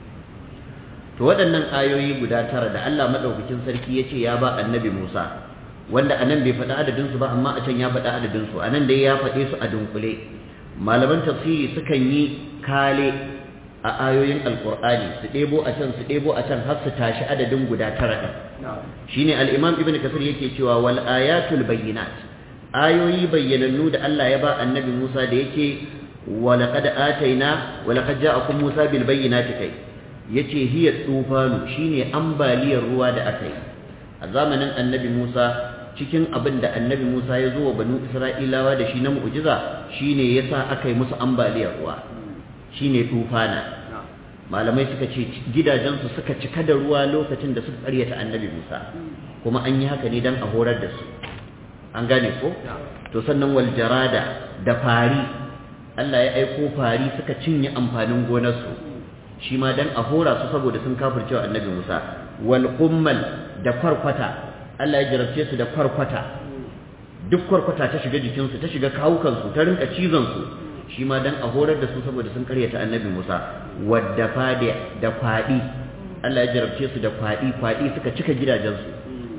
To waɗannan ayoyi guda tara da Allah madaukakin sarki ya ce ya ba annabi Musa, wanda anan bai faɗi adadinsu ba amma a can ya faɗi adadinsu, anan dai ya faɗe su a dunkule. Malaman tafsiri sukan yi kale a ayoyin alkur'ani, su ɗebo a can su ɗebo a can har su tashi adadin guda tara ɗin. Shine al-Imam Ibn Kathir yake cewa wal ayatul bayyinat, ayoyi bayyanannu da Allah ya ba annabi Musa da yake wa laqad atayna wa laqad ja'akum Musa bil bayyinati kai, yace hiya tufanu, shine ambaliyar ruwa da aka yi a zamanin annabi Musa. Cikin abin da annabi Musa ya zo wa banu Isra'ilawa da shi na mu'jiza shine yasa aka yi musu ambaliyar ruwa, shine tufana. Malamai suka ce gidajensu suka cika da ruwa lokacin da suka karyata annabi Musa, kuma an yi haka ne dan a horar da su, an gane ko? To sannan wal jarada da fari, Allah ya aiko fari suka cinye amfanin gonarsu, shi ma dan a hora su saboda sun kafircewa annabi Musa. Wal qummal da kwarkwata, Allah ya jarabce su da kwarkwata, duk kwarkwata ta shiga jikinsu, ta shiga kawukansu, ta rinka cizonsu, shi ma dan a horar da su saboda sun karyata annabi Musa. Wadda fadi da kwaɗi, Allah ya jarabce su da kwaɗi, kwaɗi suka cika gidajensu,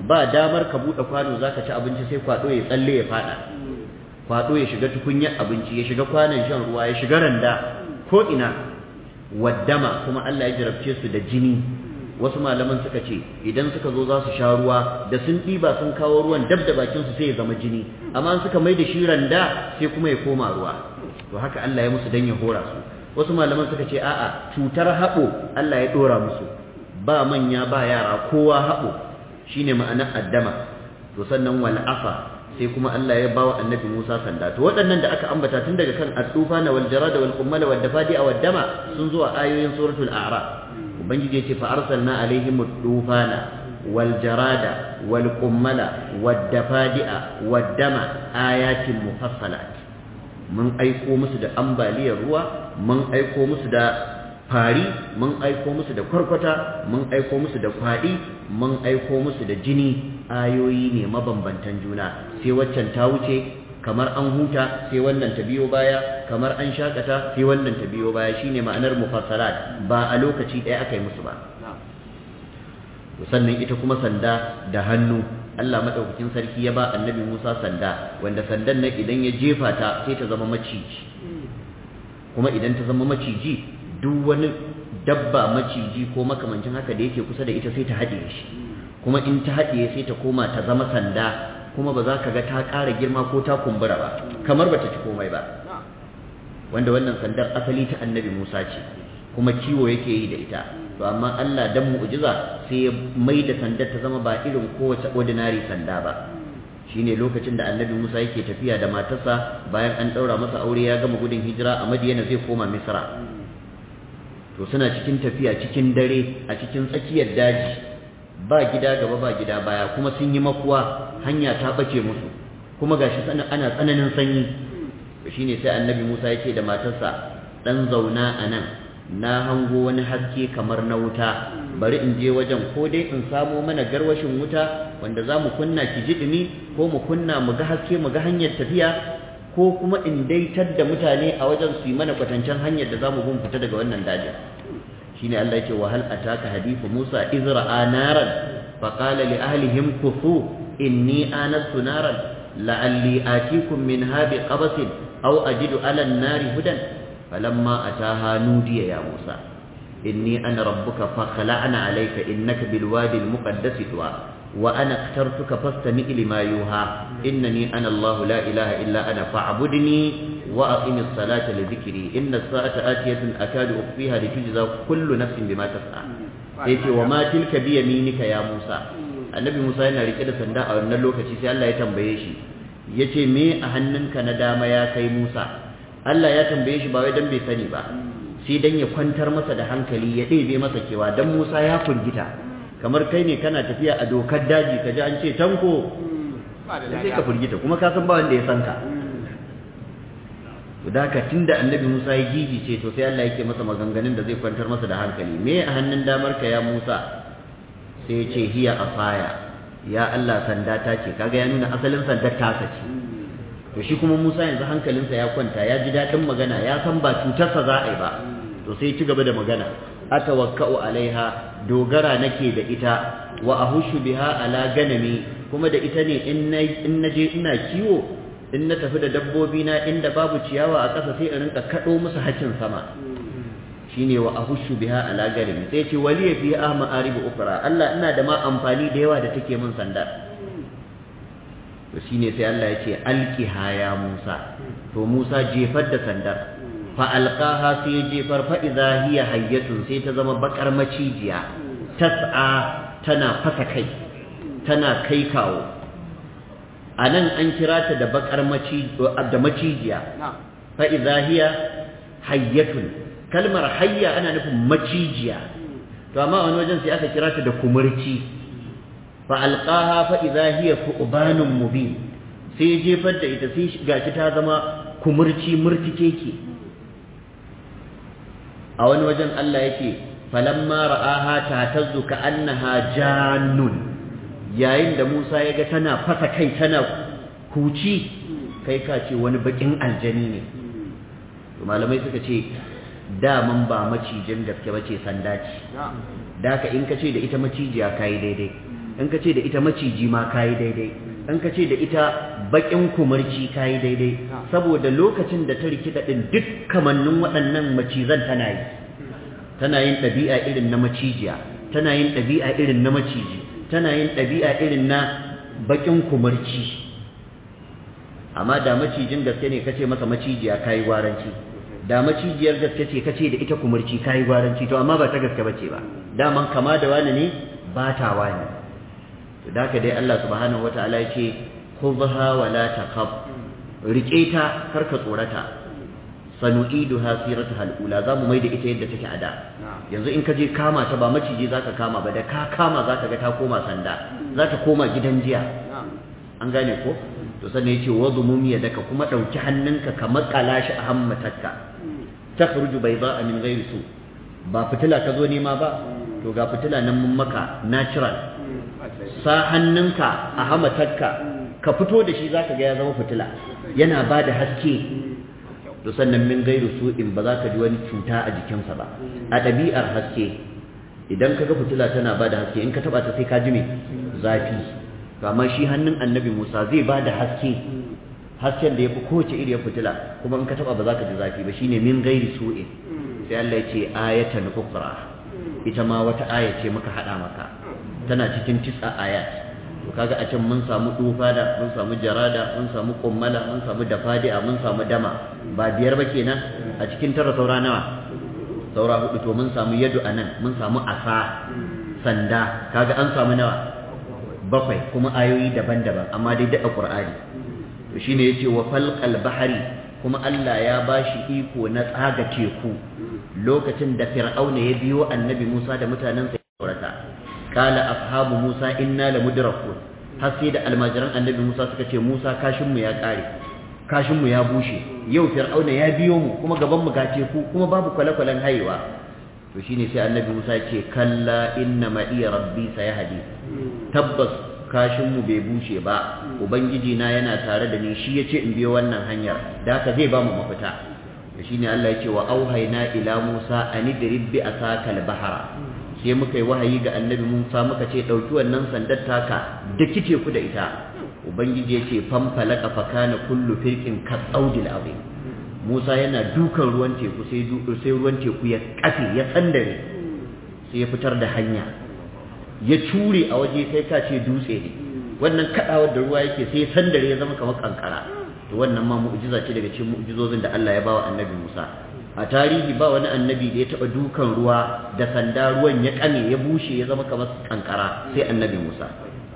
ba damar ka buɗe kwano zaka ci abinci sai kwado ya tsalle ya fada kwado ya shiga tukunyar abinci ya shiga kwanon shan ruwa ya shiga randa ko ina waddama kuma Allah ya jarabce su da jini wasu malaman suka ce idan suka zo za su sha ruwa da sun ɗiba sun kawo ruwan dab da bakin su sai ya zama jini amma suka mai da shi randa sai kuma ya koma ruwa to haka Allah ya musu dan ya hora su wasu malaman suka ce a'a cutar haɓo Allah ya ɗora musu ba manya ba yara kowa haɓo shine ma'anar addama to sannan wal afa sai kuma Allah ya bawa annabi Musa sanda to waɗannan da aka ambata tun daga kan at-tufana wal jarada wal qummala wad dafadi'a wad dama sun zuwa ayoyin suratul a'raf ubangiji yace fa arsalna alaihim at-tufana wal jarada wal qummala wad dafadi'a wad dama ayatin mufassalat mun aiko musu da ambaliyar ruwa mun aiko musu da fari mun aiko musu da kwarkwata mun aiko musu da kwadi mun aiko musu da jini ayoyi ne mabambantan juna sai waccan ta wuce kamar an huta sai wannan ta biyo baya kamar an shakata sai wannan ta biyo baya shine ma'anar mufassalat ba a lokaci ɗaya aka yi musu ba sannan ita kuma sanda da hannu Allah madaukakin sarki ya ba annabi Musa sanda wanda sandan nan idan ya jefa ta sai ta zama maciji kuma idan ta zama maciji duk wani dabba maciji ko makamancin haka da yake kusa da ita sai ta haɗiye shi kuma in ta haɗiye sai ta koma ta zama sanda kuma ba za ka ga ta ƙara girma ko ta kumbura ba kamar ba ta ci komai ba wanda wannan sandar asali ta annabi Musa ce kuma kiwo yake yi da ita to amma Allah dan mu'jiza sai ya mai da sandar ta zama ba irin kowace ordinary sanda ba shine lokacin da annabi Musa yake tafiya da matarsa bayan an daura masa aure ya gama gudun hijira a Madiyana zai koma Misra to suna cikin tafiya cikin dare a cikin tsakiyar daji ba gida gaba ba gida baya kuma sun yi makuwa hanya ta bace musu kuma gashi ana tsananin sanyi to shine sai annabi Musa yake da matarsa dan zauna anan na hango wani haske kamar na wuta bari in je wajen ko dai in samo mana garwashin wuta wanda za mu kunna ki ji dumi ko mu kunna mu ga haske mu ga hanyar tafiya ko kuma in daitar da mutane a wajen su yi mana kwatancen hanyar da za mu bin fita daga wannan dajin shine Allah yake wa hal ataka hadithu Musa iz ra'a naran fa qala li ahlihim kufu inni anastu naran la'alli atikum minha biqabasin aw ajidu ala an-nari hudan فلما أتاها نودي يا موسى إني أنا ربك فخلعنا عليك إنك بالوادي المقدس طوى وأنا اخترتك فاستمع لما يوحى إنني أنا الله لا إله إلا أنا فاعبدني وأقم الصلاة لذكري إن الساعة آتية أكاد أخفيها لتجزى كل نفس بما تسعى يتي وما تلك بيمينك يا موسى النبي موسى yana rike da sanda a wannan lokaci sai Allah ya tambaye shi yace me a hannunka na dama ya kai Musa Allah ya tambaye shi ba wai dan bai sani ba sai dan ya kwantar masa da hankali ya ɗebe masa kewa dan Musa ya furgita kamar kai ne kana tafiya a dokar daji kaji an ce tanko sai ka furgita kuma ka san ba wanda ya san ka to da ka tunda annabi Musa ya gigice to sai Allah yake masa maganganun da zai kwantar masa da hankali me a hannun damar ka ya Musa sai ya ce hiya afaya ya Allah sanda ta ce kaga ya nuna asalin sandar ta ce to shi kuma Musa yanzu hankalinsa ya kwanta ya ji daɗin magana ya san ba cutarsa za a yi ba to sai ci gaba da magana atawakka'u alaiha dogara nake da ita wa ahushu biha ala ganami kuma da ita ne in na in naje ina kiwo in na tafi da dabbobi na inda babu ciyawa a ƙasa sai in rinka kaɗo musu hakin sama shine wa ahushu biha ala ganami sai ce waliya fi ahma aribu ukra Allah ina da ma amfani da yawa da take min sanda to shine sai Allah ya ce alqiha ya Musa to Musa jefar da sandar fa alqaha sai jefar fa idza hiya hayyatun sai ta zama bakar macijiya tas'a tana fasa kai tana kai kawo anan an kira ta da bakar macijiya da macijiya fa idza hiya hayyatun kalmar hayya ana nufin macijiya to amma wani wajen sai aka kira ta da kumurci فألقاها فإذا هي ثعبان مبين sai jefar da ita sai gashi ta zama kumurci murtikeke a wani wajen Allah yake falamma ra'aha tahtazzu ka'annaha jannun yayin da Musa ya ga tana fasa kai tana kuci kai ka ce wani bakin aljani ne to malamai suka ce daman ba macijin gaske bace sanda ce da ka in ka ce da ita macijiya kai daidai in ka ce da ita maciji ma kayi daidai in ka ce da ita bakin kumurci kayi daidai saboda lokacin da ta rikida din duk kamannin waɗannan macizan tana yi tana yin ɗabi'a irin na macijiya tana yin ɗabi'a irin na maciji tana yin ɗabi'a irin na bakin kumurci amma da macijin gaske ne kace masa macijiya kayi gwaranci da macijiyar gaske ce kace da ita kumurci kayi gwaranci to amma ba ta gaske bace ba daman kama da wani ne ba ta wani to da haka dai Allah subhanahu wataala yake khudha wa la takhaf rike ta karka tsorata sanu'iduha siratuha al-ula zamu mai da ita yadda take a da yanzu in ka je kama ta ba maciji zaka kama ba da ka kama zaka ga ta koma sanda zata koma gidan jiya an gane ko to sannan yace wadmum yadaka kuma dauki hannunka ka makala shi a hammatarka takhruju bayda'a min ghairi su ba fitila ka zo nema ba to ga fitila nan mun maka natural sa hannunka a hammatarka ka fito da shi zaka ga ya zama fitila yana bada haske to sannan min gairu su'in ba za ka ji wani cuta a jikinsa ba a ɗabi'ar haske idan ka ga fitila tana ba da haske in ka taɓa ta sai ka ji mai zafi to amma shi hannun annabi Musa zai ba da haske hasken da ya fi kowace iriyar fitila kuma in ka taɓa ba za ka ji zafi ba shine min gairi su'in sai Allah ya ce ayatan ukhra ita ma wata aya ce muka haɗa maka tana cikin tis'a ayat to kaga a can mun samu dufada mun samu jarada mun samu kummala mun samu dafadi'a mun samu dama ba biyar ba kenan a cikin tara saura nawa saura hudu to mun samu yadu anan mun samu asa sanda kaga an samu nawa bakwai kuma ayoyi daban-daban amma dai da Qur'ani to shine yace wa falqal bahri kuma Allah ya bashi iko na tsaga teku lokacin da fir'auna ya biyo annabi Musa da mutanansa ya tsorata kala ashabu Musa inna lamudrakun har sai da almajiran annabi Musa suka ce Musa kashin mu ya kare kashin mu ya bushe yau fir'auna ya biyo mu kuma gaban mu ga teku kuma babu kwale-kwalen haiwa to shine sai annabi Musa ce kalla inna ma iya rabbi sayahdi tabbas kashin mu bai bushe ba ubangiji na yana tare da ni shi yace in biyo wannan hanyar da haka zai ba mu mafita to shine Allah yace wa auhayna ila Musa an idrib bi asakal bahra sai muka yi wahayi ga annabi Musa muka ce dauki wannan sandar taka da kice ku da ita ubangiji yace fanfalaka fakana kullu firqin kasaudil azim Musa yana dukan ruwan teku sai sai ruwan teku ya kafe ya tsandare sai ya fitar da hanya ya cure a waje kai ka ce dutse ne wannan kadawar da ruwa yake sai ya tsandare ya zama kamar kankara to wannan ma mu'jiza ce daga cikin mu'jizozin da Allah ya bawa annabi Musa a tarihi ba wani annabi da ya taba dukan ruwa da sanda ruwan ya kame ya bushe ya zama kamar kankara sai annabi Musa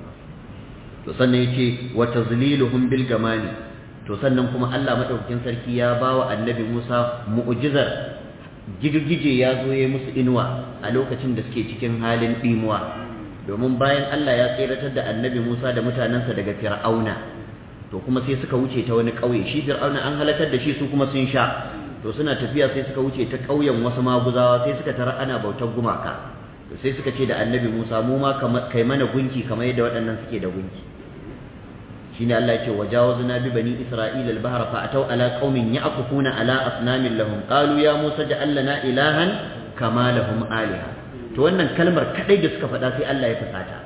to sannan yace wa tazliluhum bil gamani to sannan kuma Allah madaukakin sarki ya bawa annabi Musa mu'jizar girgije ya zo ya musu inuwa a lokacin da suke cikin halin dimuwa domin bayan Allah ya tseratar da annabi Musa da mutanansa daga Fir'auna to kuma sai suka wuce ta wani kauye shi Fir'auna an halakar da shi su kuma sun sha to suna tafiya sai suka wuce ta ƙauyen wasu maguzawa sai suka tara ana bautar gumaka to sai suka ce da annabi Musa mu ma kai mana gunki kamar yadda waɗannan suke da gunki shine Allah ya ce wajawazna bi bani isra'ila al-bahra fa ataw ala qaumin ya'kufuna ala asnamin lahum qalu ya Musa ja'al lana ilahan kama lahum aliha to wannan kalmar kadai da suka faɗa sai Allah ya fusata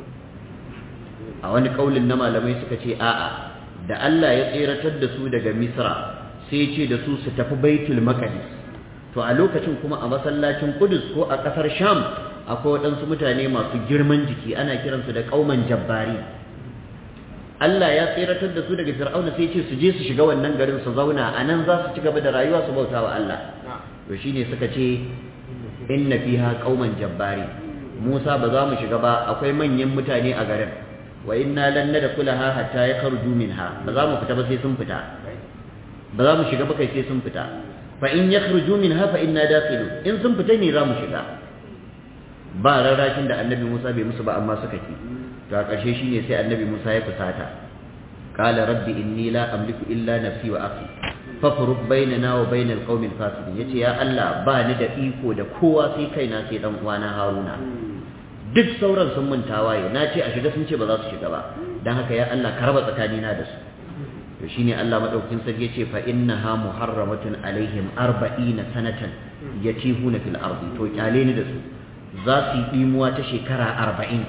a wani kaulin na malamai suka ce a'a da Allah ya tseratar da su daga Misra sai ce da su su tafi Baitul Maqdis to a lokacin kuma a masallacin Qudus ko a kasar Sham akwai waɗansu mutane masu girman jiki ana kiransu da kauman jabbari Allah ya tseratar da su daga Fir'auna sai ce su je su shiga wannan garin su zauna anan za su ci gaba da rayuwa su bauta wa Allah to shine suka ce inna fiha qauman jabbari Musa ba za mu shiga ba akwai manyan mutane a garin wa inna lan nadkhulaha hatta yakhruju minha ba za mu fita ba sai sun fita ba za mu shiga ba kai sai sun fita fa in yakhruju minha fa inna dakhilun in sun fita ne za mu shiga ba rarrakin da annabi Musa bai musu ba amma suka ki to a ƙarshe shine sai annabi Musa ya fusata qala rabbi inni la amliku illa nafsi wa akhi fafruq bainana wa bainal qaumil fasiqin yace ya Allah ba ni da iko da kowa sai kaina sai dan uwana Haruna duk sauran sun mun tawaye na ce a shiga sun ce ba za su shiga ba dan haka ya Allah ka raba tsakanina da su to shine Allah madaukakin sarki yace fa innaha muharramatun alaihim arba'ina sanatan yatihuna fil ardi to kyale ni da su za su yi dimuwa ta shekara arba'in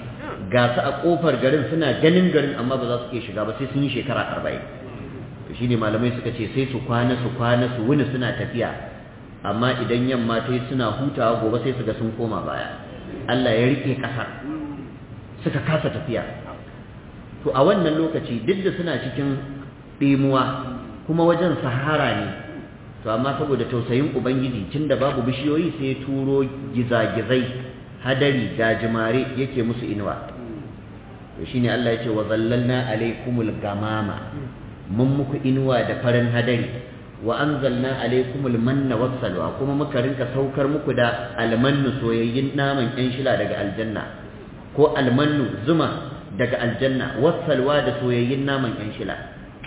ga su a kofar garin suna ganin garin amma ba za su iya shiga ba sai sun yi shekara arba'in. To shine malamai suka ce sai su kwana su kwana su wuni suna tafiya, amma idan yamma ta yi suna hutawa gobe sai su ga sun koma baya. Allah ya rike ƙasar suka kasa tafiya. To a wannan lokaci duk da suna cikin ɗimuwa kuma wajen sahara ne, to amma saboda tausayin ubangiji tunda babu bishiyoyi sai ya turo gizagizai, hadari, gajimare yake musu inuwa. To shine Allah ya ce wa zallalna alaikumul gamama, mun muku inuwa da farin hadari, wa anzalna alaikumul manna wassalwa, kuma muka rinka saukar muku da almannu soyayyin naman yan shila daga aljanna, ko almannu zuma daga aljanna, wassalwa da soyayyin naman yan shila.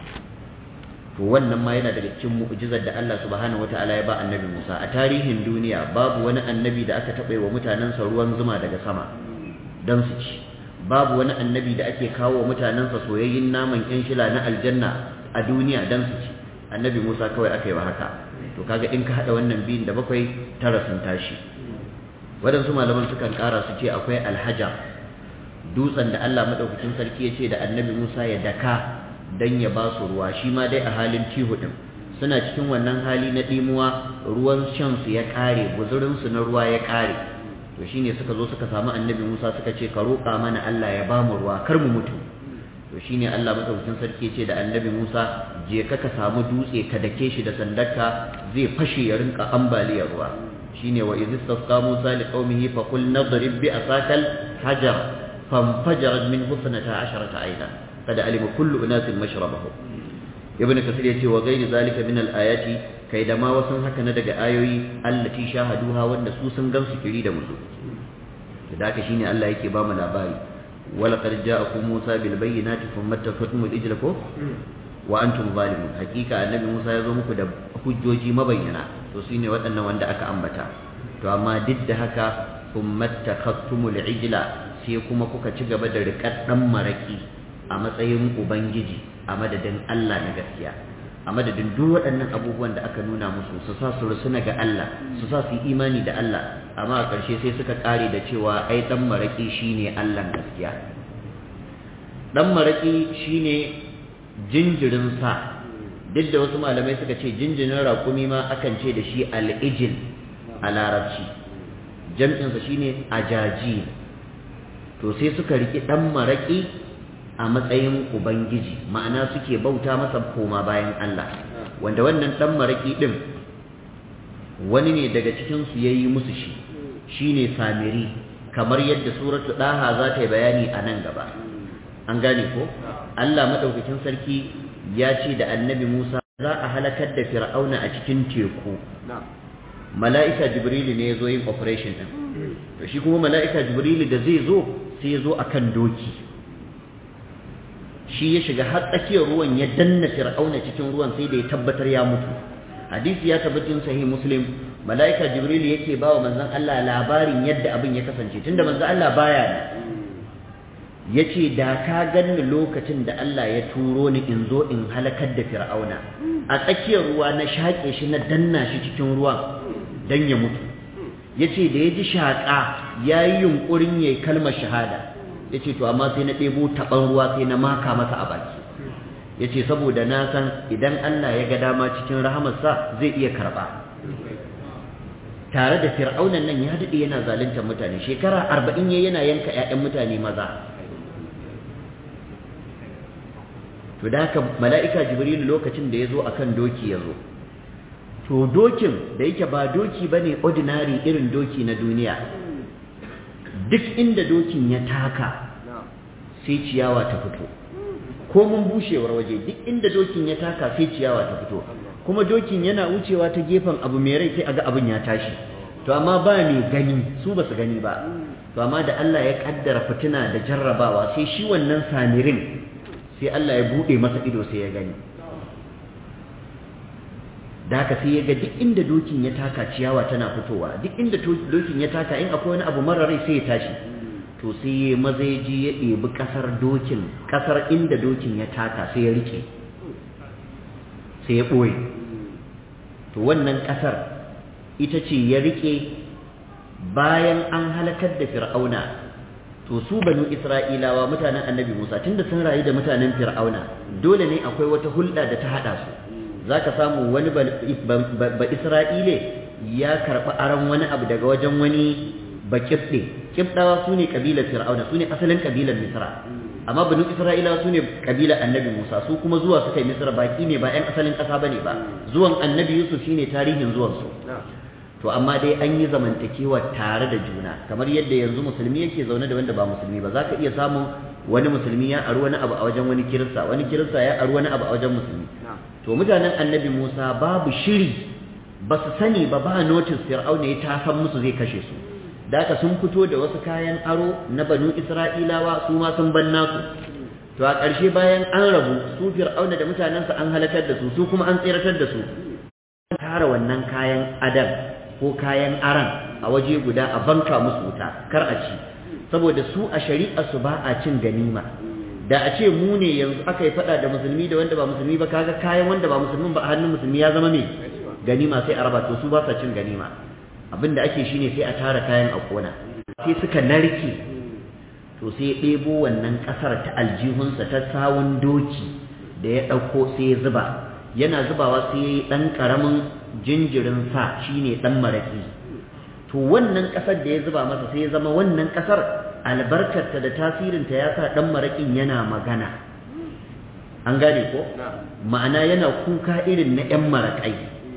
To wannan ma yana daga cikin mu'jizar da Allah subhanahu wataala ya ba annabi Musa. A tarihin duniya babu wani annabi da aka taɓa wa mutanensa ruwan zuma daga sama don su ci, babu wani annabi da ake kawo wa mutanensa soyayyin naman yan shila na aljanna a duniya don su ci. Annabi Musa kawai aka yi wa haka. To kaga in ka haɗa wannan biyun da bakwai, tara sun tashi. Waɗansu malaman sukan ƙara su ce akwai alhajar, dutsen da Allah maɗaukakin sarki ya ce da annabi Musa ya daka dan ya ba su ruwa, shi ma dai a halin tihu din suna cikin wannan hali na dimuwa, ruwan shan su ya kare, guzurin su na ruwa ya kare. To shine suka zo suka samu annabi Musa suka ce ka roƙa mana Allah ya ba mu ruwa kar mu mutu. To shine Allah madaukakin sarki ya ce da annabi Musa je ka ka samu dutse ka dake shi da sandarka zai fashe ya rinka ambaliyar ruwa. Shine wa idh istasqa Musa liqaumihi fa qul nadrib bi asakal hajar fanfajarat minhu ithnata asharata ayna kada alima kullu unasin mashrabahum. Ibn Kathir yace wa ghairi zalika min al-ayati, kai da ma wasan haka na daga ayoyi allati shahaduha wanda su sun gamsu kiri da musu. Da haka shine Allah yake ba mu labari wala qad ja'akum Musa bil bayyinati thumma tafattum al-ijla ko wa antum zalimun. Hakika annabi Musa ya zo muku da hujjoji mabayyana, to shine waɗannan wanda aka ambata. To amma duk da haka thumma tafattum al-ijla, sai kuma kuka ci gaba da riƙar dan maraki a matsayin ubangiji a madadin Allah na gaskiya, a madadin duk waɗannan abubuwan da aka nuna musu su sa su rusuna ga Allah, su sa su yi imani da Allah, amma a ƙarshe sai suka ƙare da cewa ai ɗan maraƙi shine Allahn gaskiya. Ɗan maraƙi shine jinjirin sa, duk da wasu malamai suka ce jinjirin raƙumi ma akan ce da shi al'ijil a larabci, jam'insa shine ajaji. To sai suka riƙi ɗan maraƙi a matsayin ubangiji, ma'ana suke bauta masa koma bayan Allah, wanda wannan dan maraki din wani ne daga cikin su yayi musu shi, shine Samiri, kamar yadda suratu Daha za ta yi bayani a nan gaba. An gane ko? Allah madaukakin sarki ya ce da annabi Musa za a halakar da Fir'auna a cikin teku. Mala'ika Jibrilu ne ya zo yin operation din. To shi kuma mala'ika Jibrilu da zai zo sai ya zo akan doki. Shi ya shiga har tsakiyar ruwan ya danna Fir'auna cikin ruwan sai da ya tabbatar ya mutu. Hadisi ya tabbatin sahih Muslim, malaika Jibril yake ba wa manzon Allah labarin yadda abin ya kasance tunda manzon Allah baya ne. Yace da ka ganni lokacin da Allah ya turo ni in zo in halakar da Fir'auna, a tsakiyar ruwa na shaƙe shi na danna shi cikin ruwan dan ya mutu. Yace da ya ji shaƙa yayi yunkurin yayi kalmar shahada, ya ce to amma sai na ɗebo taɓan ruwa sai na maka masa a baki. Ya ce saboda na san idan Allah ya ga dama cikin rahamarsa zai iya karɓa. Tare da Fir'aunan nan ya daɗe yana zaluntar mutane, shekara arba'in ya yana yanka ‘ya'yan mutane maza. To da haka mala'ika Jibrilu lokacin da ya zo a kan doki ya zo. To dokin da yake ba doki ba ne ordinary irin doki na duniya, duk inda dokin ya taka sai ciyawa ta fito, ko mun bushewar waje duk inda dokin ya taka sai ciyawa ta fito, kuma dokin yana wucewa ta gefen abu mai rai sai aga abin ya tashi. To amma ba mai gani, su ba su gani ba. To amma da Allah ya kaddara fitina da jarrabawa sai shi wannan Samirin sai Allah ya bude masa ido sai ya gani. Da haka sai ya ga duk inda dokin ya taka ciyawa tana fitowa, duk inda dokin ya taka in akwai wani abu mara rai sai ya tashi. To sai ya maza ya ji ya ɗebi ƙasar dokin, ƙasar inda dokin ya taka sai ya rike, sai ya ɓoye. To wannan ƙasar ita ce ya rike bayan an halakar da Fir'auna, to su banu isra'ilawa mutanen annabi Musa tunda sun rayu da mutanen fir'auna dole ne akwai wata hulɗa da ta hada su zaka samu wani ba isra'ile ya karɓi aron wani abu daga wajen wani ba kibɗe kibɗawa su ne kabilar fir'auna su ne asalin kabilar misra amma banu isra'ilawa su ne kabilar annabi Musa su kuma zuwa suka yi misra baki ne ba 'yan asalin ƙasa bane ba zuwan annabi Yusuf shine tarihin zuwan su to amma dai an yi zamantakewa tare da juna kamar yadda yanzu musulmi yake zaune da wanda ba musulmi ba za ka iya samun wani musulmi ya aru wani abu a wajen wani kirista wani kirista ya aru wani abu a wajen musulmi to mutanen annabi Musa babu shiri ba su sani ba ba notice fir'auna ya ta san musu zai kashe su da haka sun fito da wasu kayan aro na banu isra'ilawa su ma sun ban nasu to a ƙarshe bayan an rabu su fir'auna da mutanensa an halakar da su su kuma an tsiratar da su tara wannan kayan adam ko kayan aran a waje guda a banka musu wuta kar a ci saboda su a shari'a su ba a cin ganima da a ce mu ne yanzu aka yi fada da musulmi da wanda ba musulmi ba kaga kayan wanda ba musulmin ba a hannun musulmi ya zama me ganima sai a raba to su ba sa cin ganima abinda ake shine sai a tara kayan a kona sai suka narke to sai ya ɗebo wannan ƙasar ta aljihunsa ta sawun doki da ya ɗauko sai ya zuba yana zubawa sai ya yi ɗan ƙaramin jinjirin sa shine ɗan maraƙi to wannan ƙasar da ya zuba masa sai ya zama wannan ƙasar albarkarta da tasirinta ya sa ɗan maraƙin yana magana an gane ko ma'ana yana kuka irin na ƴan maraƙai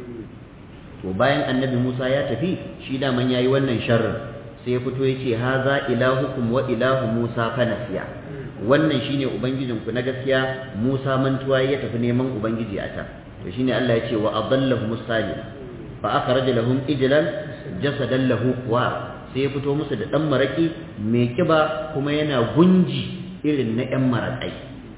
to bayan annabi Musa ya tafi shi daman yayi wannan sharrin sai ya fito yace haza ilahukum wa ilahu Musa fa nasiya wannan shine ubangijinku na gaskiya Musa mantuwa ya tafi neman ubangiji a can to shine Allah ya ce wa adallahu musali fa akhraja lahum ijlan jasadan lahu quwa sai ya fito musu da dan maraki mai kiba kuma yana gunji irin na ƴan marakai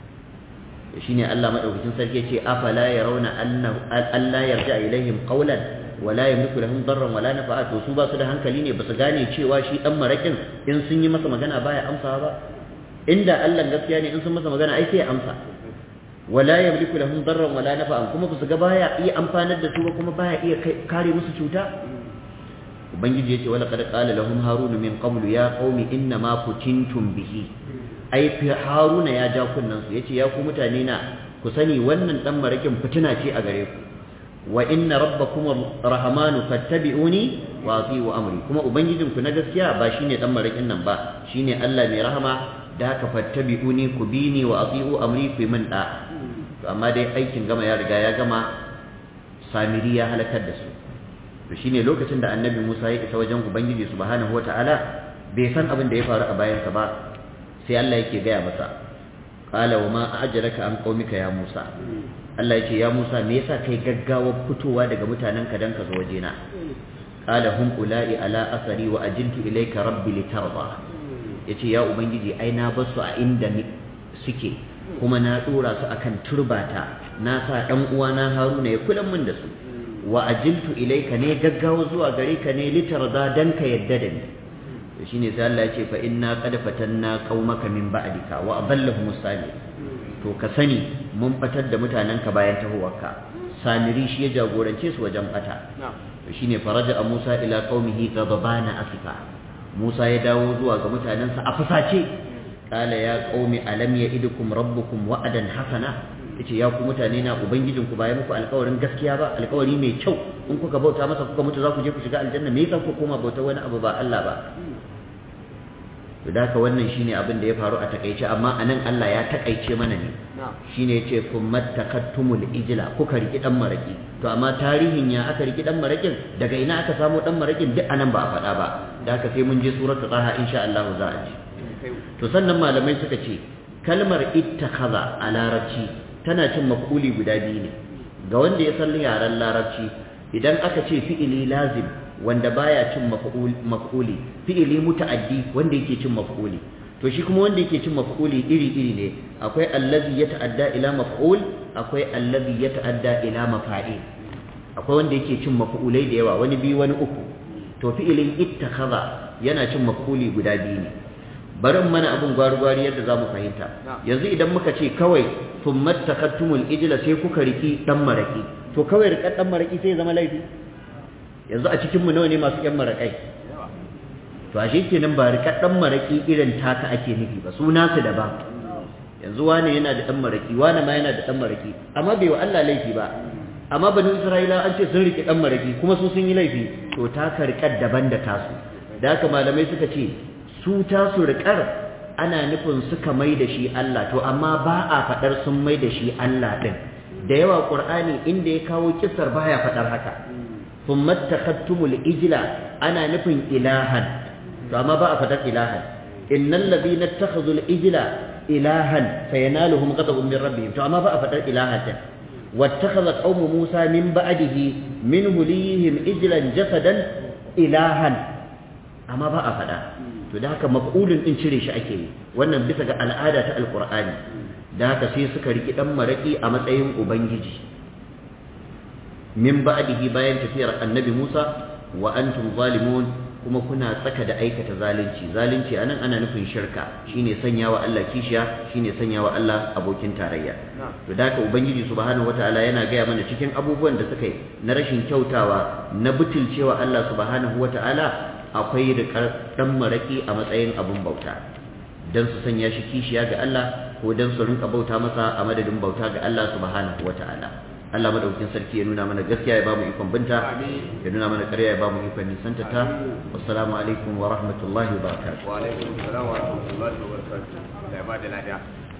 to shine Allah madaukakin sarki ya ce afala yarawna anna alla yarja ilaihim qawlan wala yamliku lahum darran wala nafa'a to su ba su da hankali ne ba su gane cewa shi dan marakin in sun yi masa magana baya amsawa ba inda Allah gaskiya ne in sun masa magana ai sai ya amsa wala yamliku lahum darran wala nafa'an kuma ba su ga baya iya amfanar da su ba kuma baya iya kare musu cuta ubangiji yace wala qad qala lahum harun min qablu ya qaumi inna ma kutintum bihi ai fi haruna ya ja kunnan su yace ya ku mutane na ku sani wannan dan marakin fitina ce a gare ku wa inna rabbakum rahmanu fattabi'uni wa ati'u amri kuma ubangijinku na gaskiya ba shine dan marakin nan ba shine Allah mai rahama da haka fattabi'uni ku bini wa ati'u amri ku min da to amma dai aikin gama ya riga ya gama samiri ya halakar da su to shine lokacin da annabi Musa ya isa wajen ubangiji subhanahu wataala bai san abin da ya faru a bayansa ba sai Allah yake gaya masa qala wa ma a'jalaka an qaumika ya Musa Allah yake ya Musa me yasa kai gaggawa fitowa daga mutanenka dan ka zo wajena qala hum ulai ala asari wa ajiltu ilayka rabbi litarda yace ya ubangiji ai na bar su a inda suke kuma na dora su akan turbata na sa dan uwana Haruna ya kula min da su wa ajiltu ilayka ne gaggawa zuwa gare ka ne litarda dan ka yadda da ni to shine sai Allah yace fa inna qad fatanna qaumaka min ba'dika wa adallahum musali to ka sani mun batar da mutanenka bayan tahowarka samiri shi ya jagorance su wajen bata to shine faraja Musa ila qaumihi ghadabana asifa Musa ya dawo zuwa ga mutanensa a fusace kala ya qaumi alam ya'idukum rabbukum wa'adan hasana yace ya ku mutane na ubangijinku ba ya muku alƙawarin gaskiya ba alƙawari mai kyau in kuka bauta masa kuka mutu za ku je ku shiga aljanna me yasa ku koma bauta wani abu ba Allah ba to da haka wannan shine abin da ya faru a takeice amma anan Allah ya takeice mana ne shine yace kummat takattumul ijla kuka riki dan maraki to amma tarihin ya aka riki dan marakin daga ina aka samu dan marakin duk anan ba a faɗa ba da haka sai mun je suratul taha insha Allah za a ji to sannan malamai suka ce kalmar ittakhadha a larabci tana cin maf'uli guda biyu ne ga wanda ya san yaran larabci idan aka ce fi'ili lazim wanda baya cin maf'uli fi'ili muta'addi wanda yake cin maf'uli to shi kuma wanda yake cin maf'uli iri iri ne akwai allazi yata'adda ila maf'ul akwai allazi yata'adda ila mafa'il akwai wanda yake cin maf'ulai da yawa wani biyu wani uku to fi'ilin ittakhadha yana cin maf'uli guda biyu ne bari mana abun gwargwari yadda zamu fahimta yanzu idan muka ce kawai thumma takattumul ijla sai kuka riki dan maraki to kawai rikan dan maraki sai zama laifi yanzu a cikinmu nawa ne masu ƴan maraƙai to ashe kenan ba rika dan maraki irin taka ake nufi ba suna su daban yanzu wani yana da dan maraki wani ma yana da dan maraki amma bai wa Allah laifi ba amma bani Isra'ila an ce sun rike dan maraki kuma su sun yi laifi to taka rikar daban da tasu da haka malamai suka ce su tasu rikar ana nufin suka mai da shi Allah to amma ba a fadar sun mai da shi Allah din da yawa Qur'ani inda ya kawo kissar baya fadar haka thumma takhattumul ijla ana nufin ilahan to amma ba a fadar ilahan innal ladina ittakhadhul ijla ilahan sayanaluhum ghadabun min rabbihim to amma ba a fadar ilahan wattakhadha qaumu Musa min ba'dihi min hulihim ijlan jasadan ilahan amma ba a fada to da haka maf'ulun din cire shi ake yi wannan bisa ga al'ada ta alqur'ani da haka sai suka riki dan maraki a matsayin ubangiji min ba'dihi bayan tafiyar annabi Musa wa antum zalimun kuma kuna tsaka da aikata zalunci zalunci anan ana nufin shirka shine sanyawa Allah kishiya shine sanyawa Allah abokin tarayya to da haka ubangiji subhanahu wataala yana gaya mana cikin abubuwan da suka yi na rashin kyautawa na butulcewa Allah subhanahu wataala akwai rikar dan maraki a matsayin abun bauta dan su sanya shi kishiya ga Allah ko dan su rinka bauta masa a madadin bauta ga Allah subhanahu wataala Allah madaukakin sarki ya nuna mana gaskiya ya bamu ikon binta ya nuna mana ƙarya ya bamu ikon nisanta ta wassalamu alaikum wa rahmatullahi wa barakatuh wa alaikum assalam wa rahmatullahi wa barakatuh da ya ba da lada